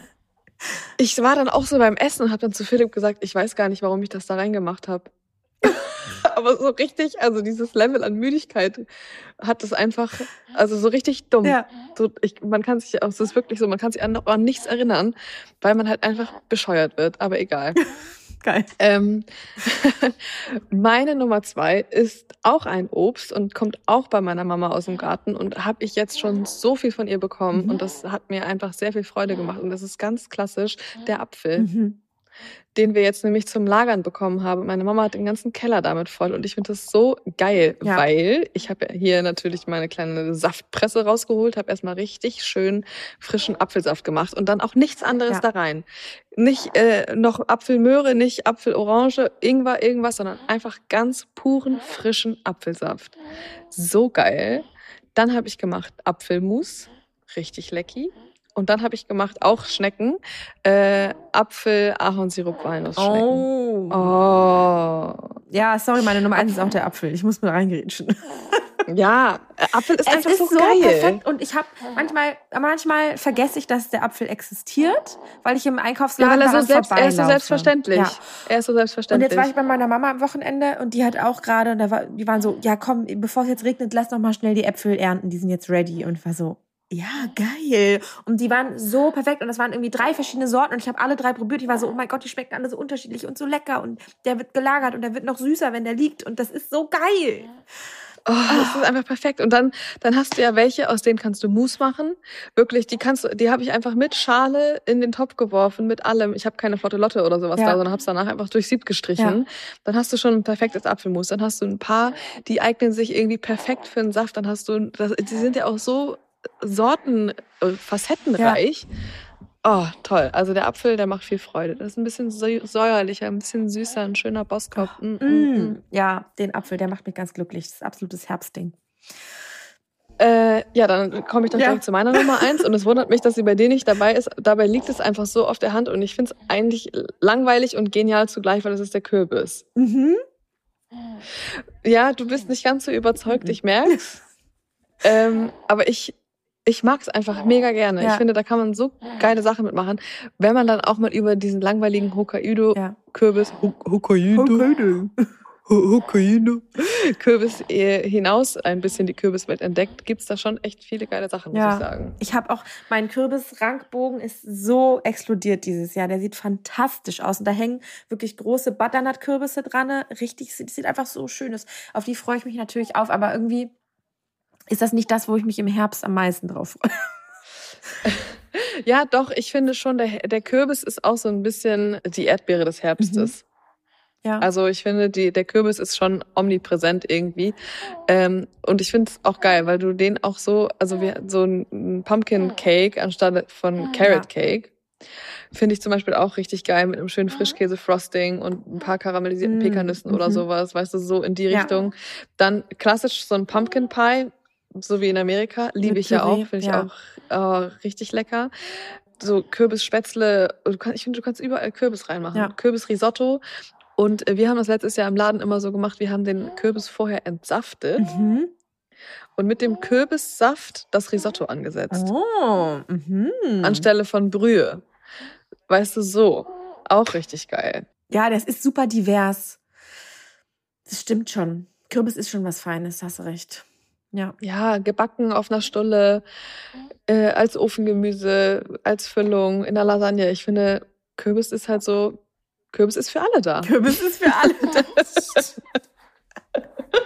Ich war dann auch so beim Essen und habe dann zu Philipp gesagt, ich weiß gar nicht, warum ich das da reingemacht habe. Aber so richtig, also dieses Level an Müdigkeit hat das einfach, also so richtig dumm. Ja. So, ich, man kann sich, es ist wirklich so, man kann sich an, an nichts erinnern, weil man halt einfach bescheuert wird. Aber egal. Geil. Ähm, meine Nummer zwei ist auch ein Obst und kommt auch bei meiner Mama aus dem Garten und habe ich jetzt schon so viel von ihr bekommen Mhm. und das hat mir einfach sehr viel Freude gemacht und das ist ganz klassisch der Apfel, Mhm. den wir jetzt nämlich zum Lagern bekommen haben. Meine Mama hat den ganzen Keller damit voll und ich finde das so geil, Ja. weil ich habe ja hier natürlich meine kleine Saftpresse rausgeholt, habe erstmal richtig schön frischen Apfelsaft gemacht und dann auch nichts anderes Ja. da rein. Nicht äh, noch Apfelmöhre, nicht Apfelorange, Ingwer, irgendwas, sondern einfach ganz puren, frischen Apfelsaft. So geil. Dann habe ich gemacht Apfelmus, richtig lecky. Und dann habe ich gemacht auch Schnecken, äh, Apfel, Ahornsirup, Walnussschnecken. Oh. Oh. Ja, sorry, meine Nummer eins ist auch der Apfel. Ich muss mir reingrätschen. Ja, äh, Apfel ist Es einfach ist so, so geil. perfekt und ich habe manchmal, manchmal vergesse ich, dass der Apfel existiert, weil ich im Ja, Einkaufsladen weil er so, daran selbst, er ist so vorbeilaufe. selbstverständlich. Ja. Er ist so Und selbstverständlich. jetzt war ich bei meiner Mama am Wochenende und die hat auch gerade, und da war, die waren so, ja komm, bevor es jetzt regnet, lass noch mal schnell die Äpfel ernten, die sind jetzt ready. Und ich war so, ja, geil. Und die waren so perfekt und das waren irgendwie drei verschiedene Sorten und ich habe alle drei probiert. Ich war so, oh mein Gott, die schmecken alle so unterschiedlich und so lecker und der wird gelagert und der wird noch süßer, wenn der liegt und das ist so geil. Oh, das ist einfach perfekt. Und dann, dann hast du ja welche, aus denen kannst du Mousse machen. Wirklich, die kannst du, die habe ich einfach mit Schale in den Topf geworfen, mit allem. Ich habe keine flotte Lotte oder sowas Ja. da, sondern habe es danach einfach durch Sieb gestrichen. Ja. Dann hast du schon ein perfektes Apfelmus. Dann hast du ein paar, die eignen sich irgendwie perfekt für einen Saft. Dann hast du, das, die sind ja auch so Sorten, äh, facettenreich. Oh, toll. Also der Apfel, der macht viel Freude. Das ist ein bisschen säuerlicher, ein bisschen süßer, ein schöner Bosskopf. Mm, mm, mm. Ja, den Apfel, der macht mich ganz glücklich. Das ist ein absolutes Herbstding. Äh, ja, dann komme ich doch direkt ja. zu meiner Nummer eins. Und es wundert mich, dass sie bei dir nicht dabei ist. Dabei liegt es einfach so auf der Hand. Und ich finde es eigentlich langweilig und genial zugleich, weil das ist der Kürbis. Mhm. Ja, du bist nicht ganz so überzeugt, ich merk's. ähm, aber ich... Ich mag es einfach mega gerne. Ja. Ich finde, da kann man so geile Sachen mitmachen. Wenn man dann auch mal über diesen langweiligen Hokkaido-Kürbis ja. Hokkaido Hokkaido Kürbis hinaus ein bisschen die Kürbiswelt entdeckt, gibt es da schon echt viele geile Sachen, muss ja. ich sagen. Ich habe auch, mein Kürbis-Rankbogen ist so explodiert dieses Jahr. Der sieht fantastisch aus. Und da hängen wirklich große Butternut-Kürbisse dran. Richtig, das sieht einfach so schön aus. Auf die freue ich mich natürlich auf, aber irgendwie ist das nicht das, wo ich mich im Herbst am meisten drauf freue? Ja, doch, ich finde schon, der, der Kürbis ist auch so ein bisschen die Erdbeere des Herbstes. Mhm. Ja. Also ich finde, die, der Kürbis ist schon omnipräsent irgendwie. Ähm, und ich finde es auch geil, weil du den auch so, also wir, so ein Pumpkin Cake anstatt von Carrot Cake, finde ich zum Beispiel auch richtig geil mit einem schönen Frischkäse-Frosting und ein paar karamellisierten mm, Pekannüssen mm-hmm. oder sowas, weißt du, so in die ja. Richtung. Dann klassisch so ein Pumpkin Pie, so wie in Amerika, liebe ich ja auch, finde ich ja. auch äh, richtig lecker. So Kürbisspätzle, du kannst, ich finde, du kannst überall Kürbis reinmachen. Ja. Kürbisrisotto. Und wir haben das letztes Jahr im Laden immer so gemacht, wir haben den Kürbis vorher entsaftet mhm. und mit dem Kürbissaft das Risotto angesetzt. Oh, mhm. Anstelle von Brühe. Weißt du, so. Auch richtig geil. Ja, das ist super divers. Das stimmt schon. Kürbis ist schon was Feines, hast du recht. Ja, ja, gebacken auf einer Stulle, äh, als Ofengemüse, als Füllung, in der Lasagne. Ich finde, Kürbis ist halt so, Kürbis ist für alle da. Kürbis ist für alle da.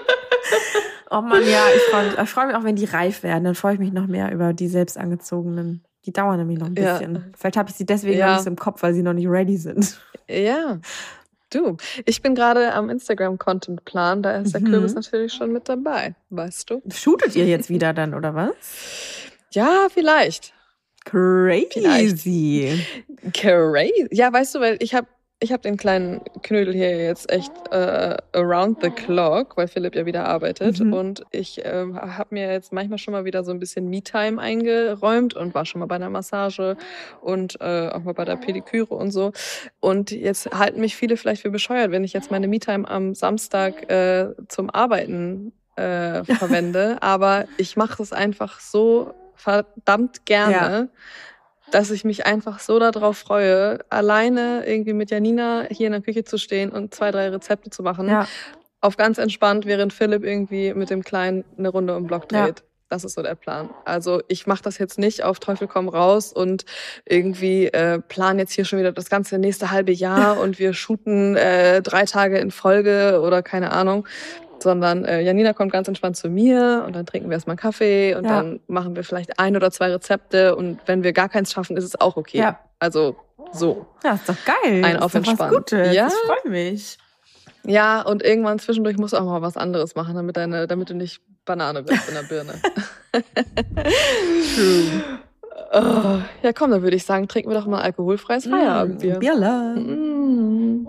Oh Mann, ja, ich freue mich, ich freu mich auch, wenn die reif werden. Dann freue ich mich noch mehr über die selbst angezogenen. Die dauern nämlich noch ein bisschen. Ja. Vielleicht habe ich sie deswegen ja. noch nicht so im Kopf, weil sie noch nicht ready sind. Ja, du. Ich bin gerade am Instagram-Content-Plan, da ist der mhm. Kürbis natürlich schon mit dabei, weißt du. Shootet ihr jetzt wieder dann, oder was? Ja, vielleicht. Crazy. Vielleicht. Crazy. Ja, weißt du, weil ich habe ich hab den kleinen Knödel hier jetzt echt äh, around the clock, weil Philipp ja wieder arbeitet. Mhm. Und ich äh, habe mir jetzt manchmal schon mal wieder so ein bisschen Me-Time eingeräumt und war schon mal bei einer Massage und äh, auch mal bei der Pediküre und so. Und jetzt halten mich viele vielleicht für bescheuert, wenn ich jetzt meine Me-Time am Samstag äh, zum Arbeiten äh, verwende. Aber ich mache das einfach so verdammt gerne, ja. dass ich mich einfach so darauf freue, alleine irgendwie mit Janina hier in der Küche zu stehen und zwei, drei Rezepte zu machen. Ja. Auf ganz entspannt, während Philipp irgendwie mit dem Kleinen eine Runde im Block dreht. Ja. Das ist so der Plan. Also ich mache das jetzt nicht auf Teufel komm raus und irgendwie äh, plan jetzt hier schon wieder das ganze nächste halbe Jahr und wir shooten äh, drei Tage in Folge oder keine Ahnung. Sondern äh, Janina kommt ganz entspannt zu mir und dann trinken wir erstmal einen Kaffee und ja. dann machen wir vielleicht ein oder zwei Rezepte und wenn wir gar keins schaffen, ist es auch okay. Ja. Also so. Ja, ist doch geil. Ein auf entspannt. Gutes. Ja, ich freue mich. Ja, und irgendwann zwischendurch musst du auch mal was anderes machen, damit deine, damit du nicht Banane bist in der Birne. True. Oh, ja, komm, dann würde ich sagen, trinken wir doch mal alkoholfreies Feierabendbier. Mm, Bierla. Mm.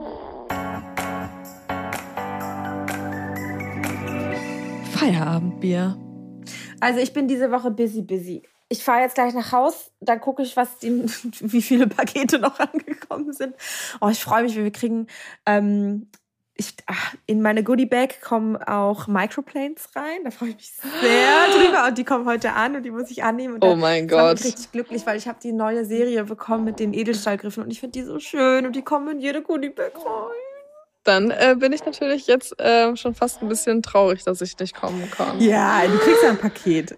Feierabendbier. Also ich bin diese Woche busy, busy. Ich fahre jetzt gleich nach Haus, dann gucke ich, was die, wie viele Pakete noch angekommen sind. Oh, ich freue mich, wir kriegen ähm, ich, ach, in meine Goodie-Bag kommen auch Microplanes rein. Da freue ich mich sehr drüber. Und die kommen heute an und die muss ich annehmen. Und oh mein Gott. Ich bin richtig glücklich, weil ich habe die neue Serie bekommen mit den Edelstahlgriffen und ich finde die so schön und die kommen in jede Goodie-Bag rein. Dann äh, bin ich natürlich jetzt äh, schon fast ein bisschen traurig, dass ich nicht kommen kann. Ja, du kriegst ja ein Paket.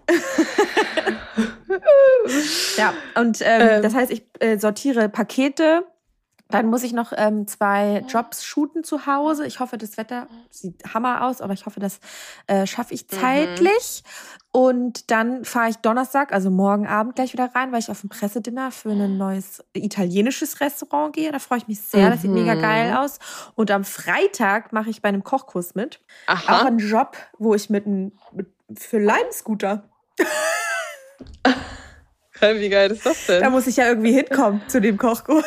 Ja, und ähm, ähm. das heißt, ich äh, sortiere Pakete. Dann muss ich noch ähm, zwei Jobs shooten zu Hause. Ich hoffe, das Wetter sieht Hammer aus, aber ich hoffe, das äh, schaffe ich zeitlich. Mhm. Und dann fahre ich Donnerstag, also morgen Abend gleich wieder rein, weil ich auf ein Pressedinner für ein neues italienisches Restaurant gehe. Da freue ich mich sehr. Das sieht mega geil aus. Und am Freitag mache ich bei einem Kochkurs mit. Aha. Auch einen Job, wo ich mit einem für Leimscooter Wie geil ist das denn? Da muss ich ja irgendwie hinkommen zu dem Kochkurs.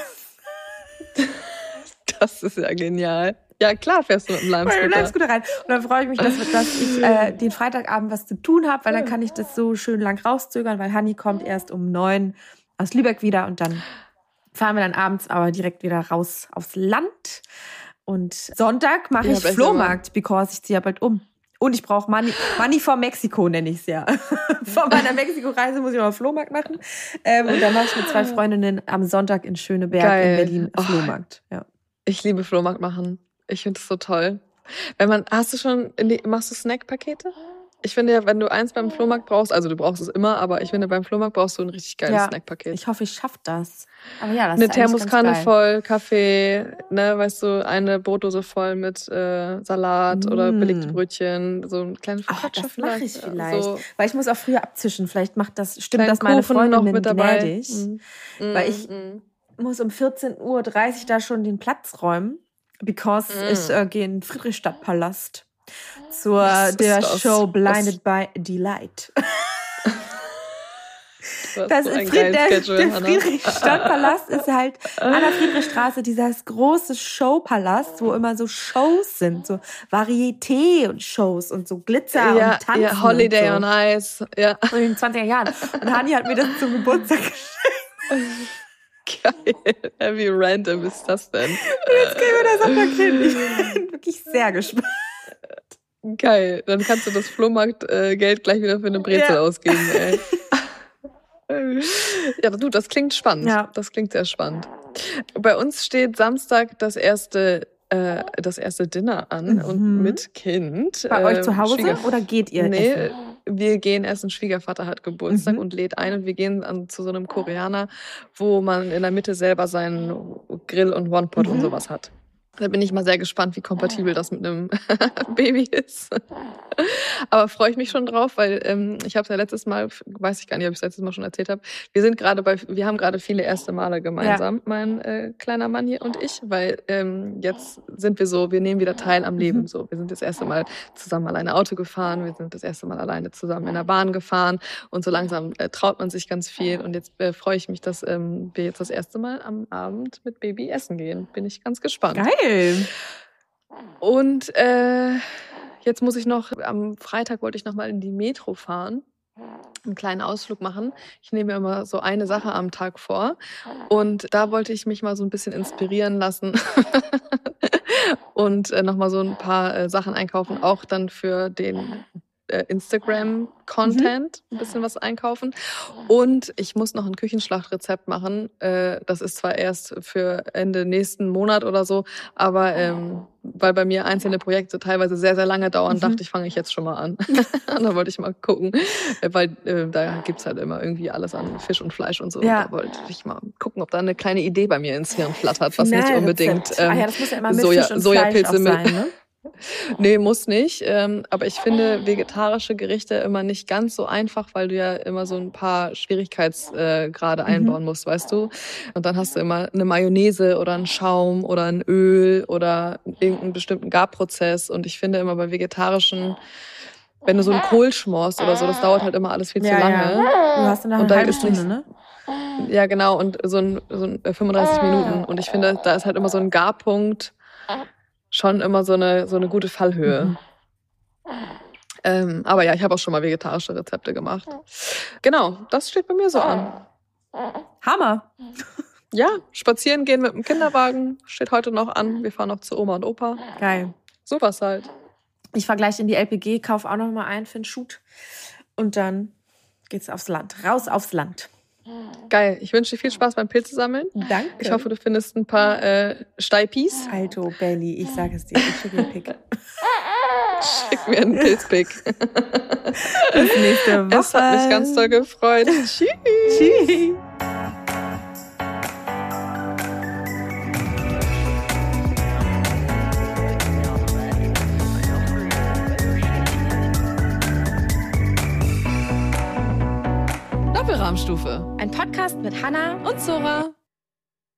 Das ist ja genial. Ja, klar fährst du mit dem Lime-Scooter. Mit dem Lime-Scooter rein. Und dann freue ich mich, dass, dass ich äh, den Freitagabend was zu tun habe, weil dann kann ich das so schön lang rauszögern, weil Hanni kommt erst um neun aus Lübeck wieder und dann fahren wir dann abends aber direkt wieder raus aufs Land. Und Sonntag mache ich Flohmarkt, because ich ziehe ja bald um. Und ich brauche Money, Money for Mexiko, nenne ich es ja. Vor meiner Mexiko-Reise muss ich mal Flohmarkt machen. Ähm, und dann mache ich mit zwei Freundinnen am Sonntag in Schöneberg Geil. in Berlin oh, Flohmarkt. Ja. Ich liebe Flohmarkt machen. Ich finde es so toll. Wenn man, hast du schon, in die, machst du Snackpakete? Ich finde ja, wenn du eins beim Flohmarkt brauchst, also du brauchst es immer, aber ich finde, beim Flohmarkt brauchst du ein richtig geiles ja, Snackpaket. Ich hoffe, ich schaffe das. Aber ja, das eine ist Thermoskanne voll Kaffee, ne, weißt du, eine Brotdose voll mit äh, Salat mm. oder belegte Brötchen, so ein kleines Focaccia das mache ich vielleicht. So. Weil ich muss auch früher abzischen. Vielleicht macht das, stimmt das meine Freundin noch mit dabei. gnädig. Mm. Weil ich mm. muss um vierzehn Uhr dreißig da schon den Platz räumen, because mm. ich äh, gehe in den Friedrichstadtpalast zur der das? Show Blinded Was? by Delight. Das so ist Fried, der, der Friedrichstadtpalast ist halt an der Friedrichstraße dieses große Showpalast, wo immer so Shows sind, so Varieté und Shows und so Glitzer ja, und Tanzen. Ja, Holiday und so. on Ice. Ja. In den zwanziger Jahren. Und Hanni hat mir das zum Geburtstag geschenkt. Geil. Wie random ist das denn? Jetzt kriegen wir das auf Kind. Ich bin wirklich sehr gespannt. Geil. Dann kannst du das Flohmarkt-Geld äh, gleich wieder für eine Brezel ja. ausgeben, ey. Ja, du, das klingt spannend. Ja. Das klingt sehr spannend. Bei uns steht Samstag das erste, äh, das erste Dinner an mhm. und mit Kind. Bei äh, euch zu Hause Schwiegerf- oder geht ihr nee, essen? Wir gehen essen. Schwiegervater hat Geburtstag mhm. und lädt ein und wir gehen an, zu so einem Koreaner, wo man in der Mitte selber seinen Grill und One-Pot mhm. und sowas hat. Da bin ich mal sehr gespannt, wie kompatibel das mit einem Baby ist. Aber freue ich mich schon drauf, weil ähm, ich habe es ja letztes Mal, weiß ich gar nicht, ob ich es letztes Mal schon erzählt habe, wir sind gerade bei, wir haben gerade viele erste Male gemeinsam, ja. mein äh, kleiner Mann hier und ich, weil ähm, jetzt sind wir so, wir nehmen wieder teil am Leben. Mhm. So, wir sind das erste Mal zusammen alleine Auto gefahren, wir sind das erste Mal alleine zusammen in der Bahn gefahren und so langsam äh, traut man sich ganz viel. Und jetzt äh, freue ich mich, dass ähm, wir jetzt das erste Mal am Abend mit Baby essen gehen. Bin ich ganz gespannt. Geil. Und äh, jetzt muss ich noch, am Freitag wollte ich noch mal in die Metro fahren, einen kleinen Ausflug machen. Ich nehme mir immer so eine Sache am Tag vor und da wollte ich mich mal so ein bisschen inspirieren lassen und äh, noch mal so ein paar äh, Sachen einkaufen, auch dann für den äh, Instagram-Content mhm. ein bisschen was einkaufen. Und ich muss noch ein Küchenschlachtrezept machen. Äh, das ist zwar erst für Ende nächsten Monat oder so, aber ähm, weil bei mir einzelne Projekte teilweise sehr, sehr lange dauern, mhm. dachte ich, fange ich jetzt schon mal an. Und da wollte ich mal gucken, weil äh, da gibt's halt immer irgendwie alles an Fisch und Fleisch und so. Ja. Da wollte ich mal gucken, ob da eine kleine Idee bei mir ins Hirn flattert, was nicht unbedingt ähm, ah ja, das muss ja immer mit Soja, Fisch und Sojapilze Fleisch auch sein, ne? Nee, muss nicht. Ähm, aber ich finde vegetarische Gerichte immer nicht ganz so einfach, weil du ja immer so ein paar Schwierigkeitsgrade äh, einbauen mhm. musst, weißt du? Und dann hast du immer eine Mayonnaise oder einen Schaum oder ein Öl oder irgendeinen bestimmten Garprozess. Und ich finde immer bei vegetarischen, wenn du so einen Kohl schmorst oder so, das dauert halt immer alles viel ja, zu lange. Ja. Du hast dann eine halbe Stunde, ne? Ja, genau. Und so ein, so ein fünfunddreißig Minuten. Und ich finde, da ist halt immer so ein Garpunkt schon immer so eine so eine gute Fallhöhe. Mhm. Ähm, aber ja, ich habe auch schon mal vegetarische Rezepte gemacht. Genau, das steht bei mir so an. Hammer! Ja, spazieren gehen mit dem Kinderwagen steht heute noch an. Wir fahren noch zu Oma und Opa. Geil. Sowas halt. Ich fahr gleich in die L P G, kaufe auch noch mal ein für einen Shoot. Und dann geht's aufs Land. Raus aufs Land. Geil. Ich wünsche dir viel Spaß beim Pilze sammeln. Danke. Ich hoffe, du findest ein paar äh, Steipis. Alto, Belly, ich sage es dir. Ich schicke dir einen Pick. Schick mir einen Pilzpick. Bis nächste Woche. Es hat mich ganz doll gefreut. Tschüss. Tschüss. Doppelrahmstufe. Ein Podcast mit Hannah und Zora.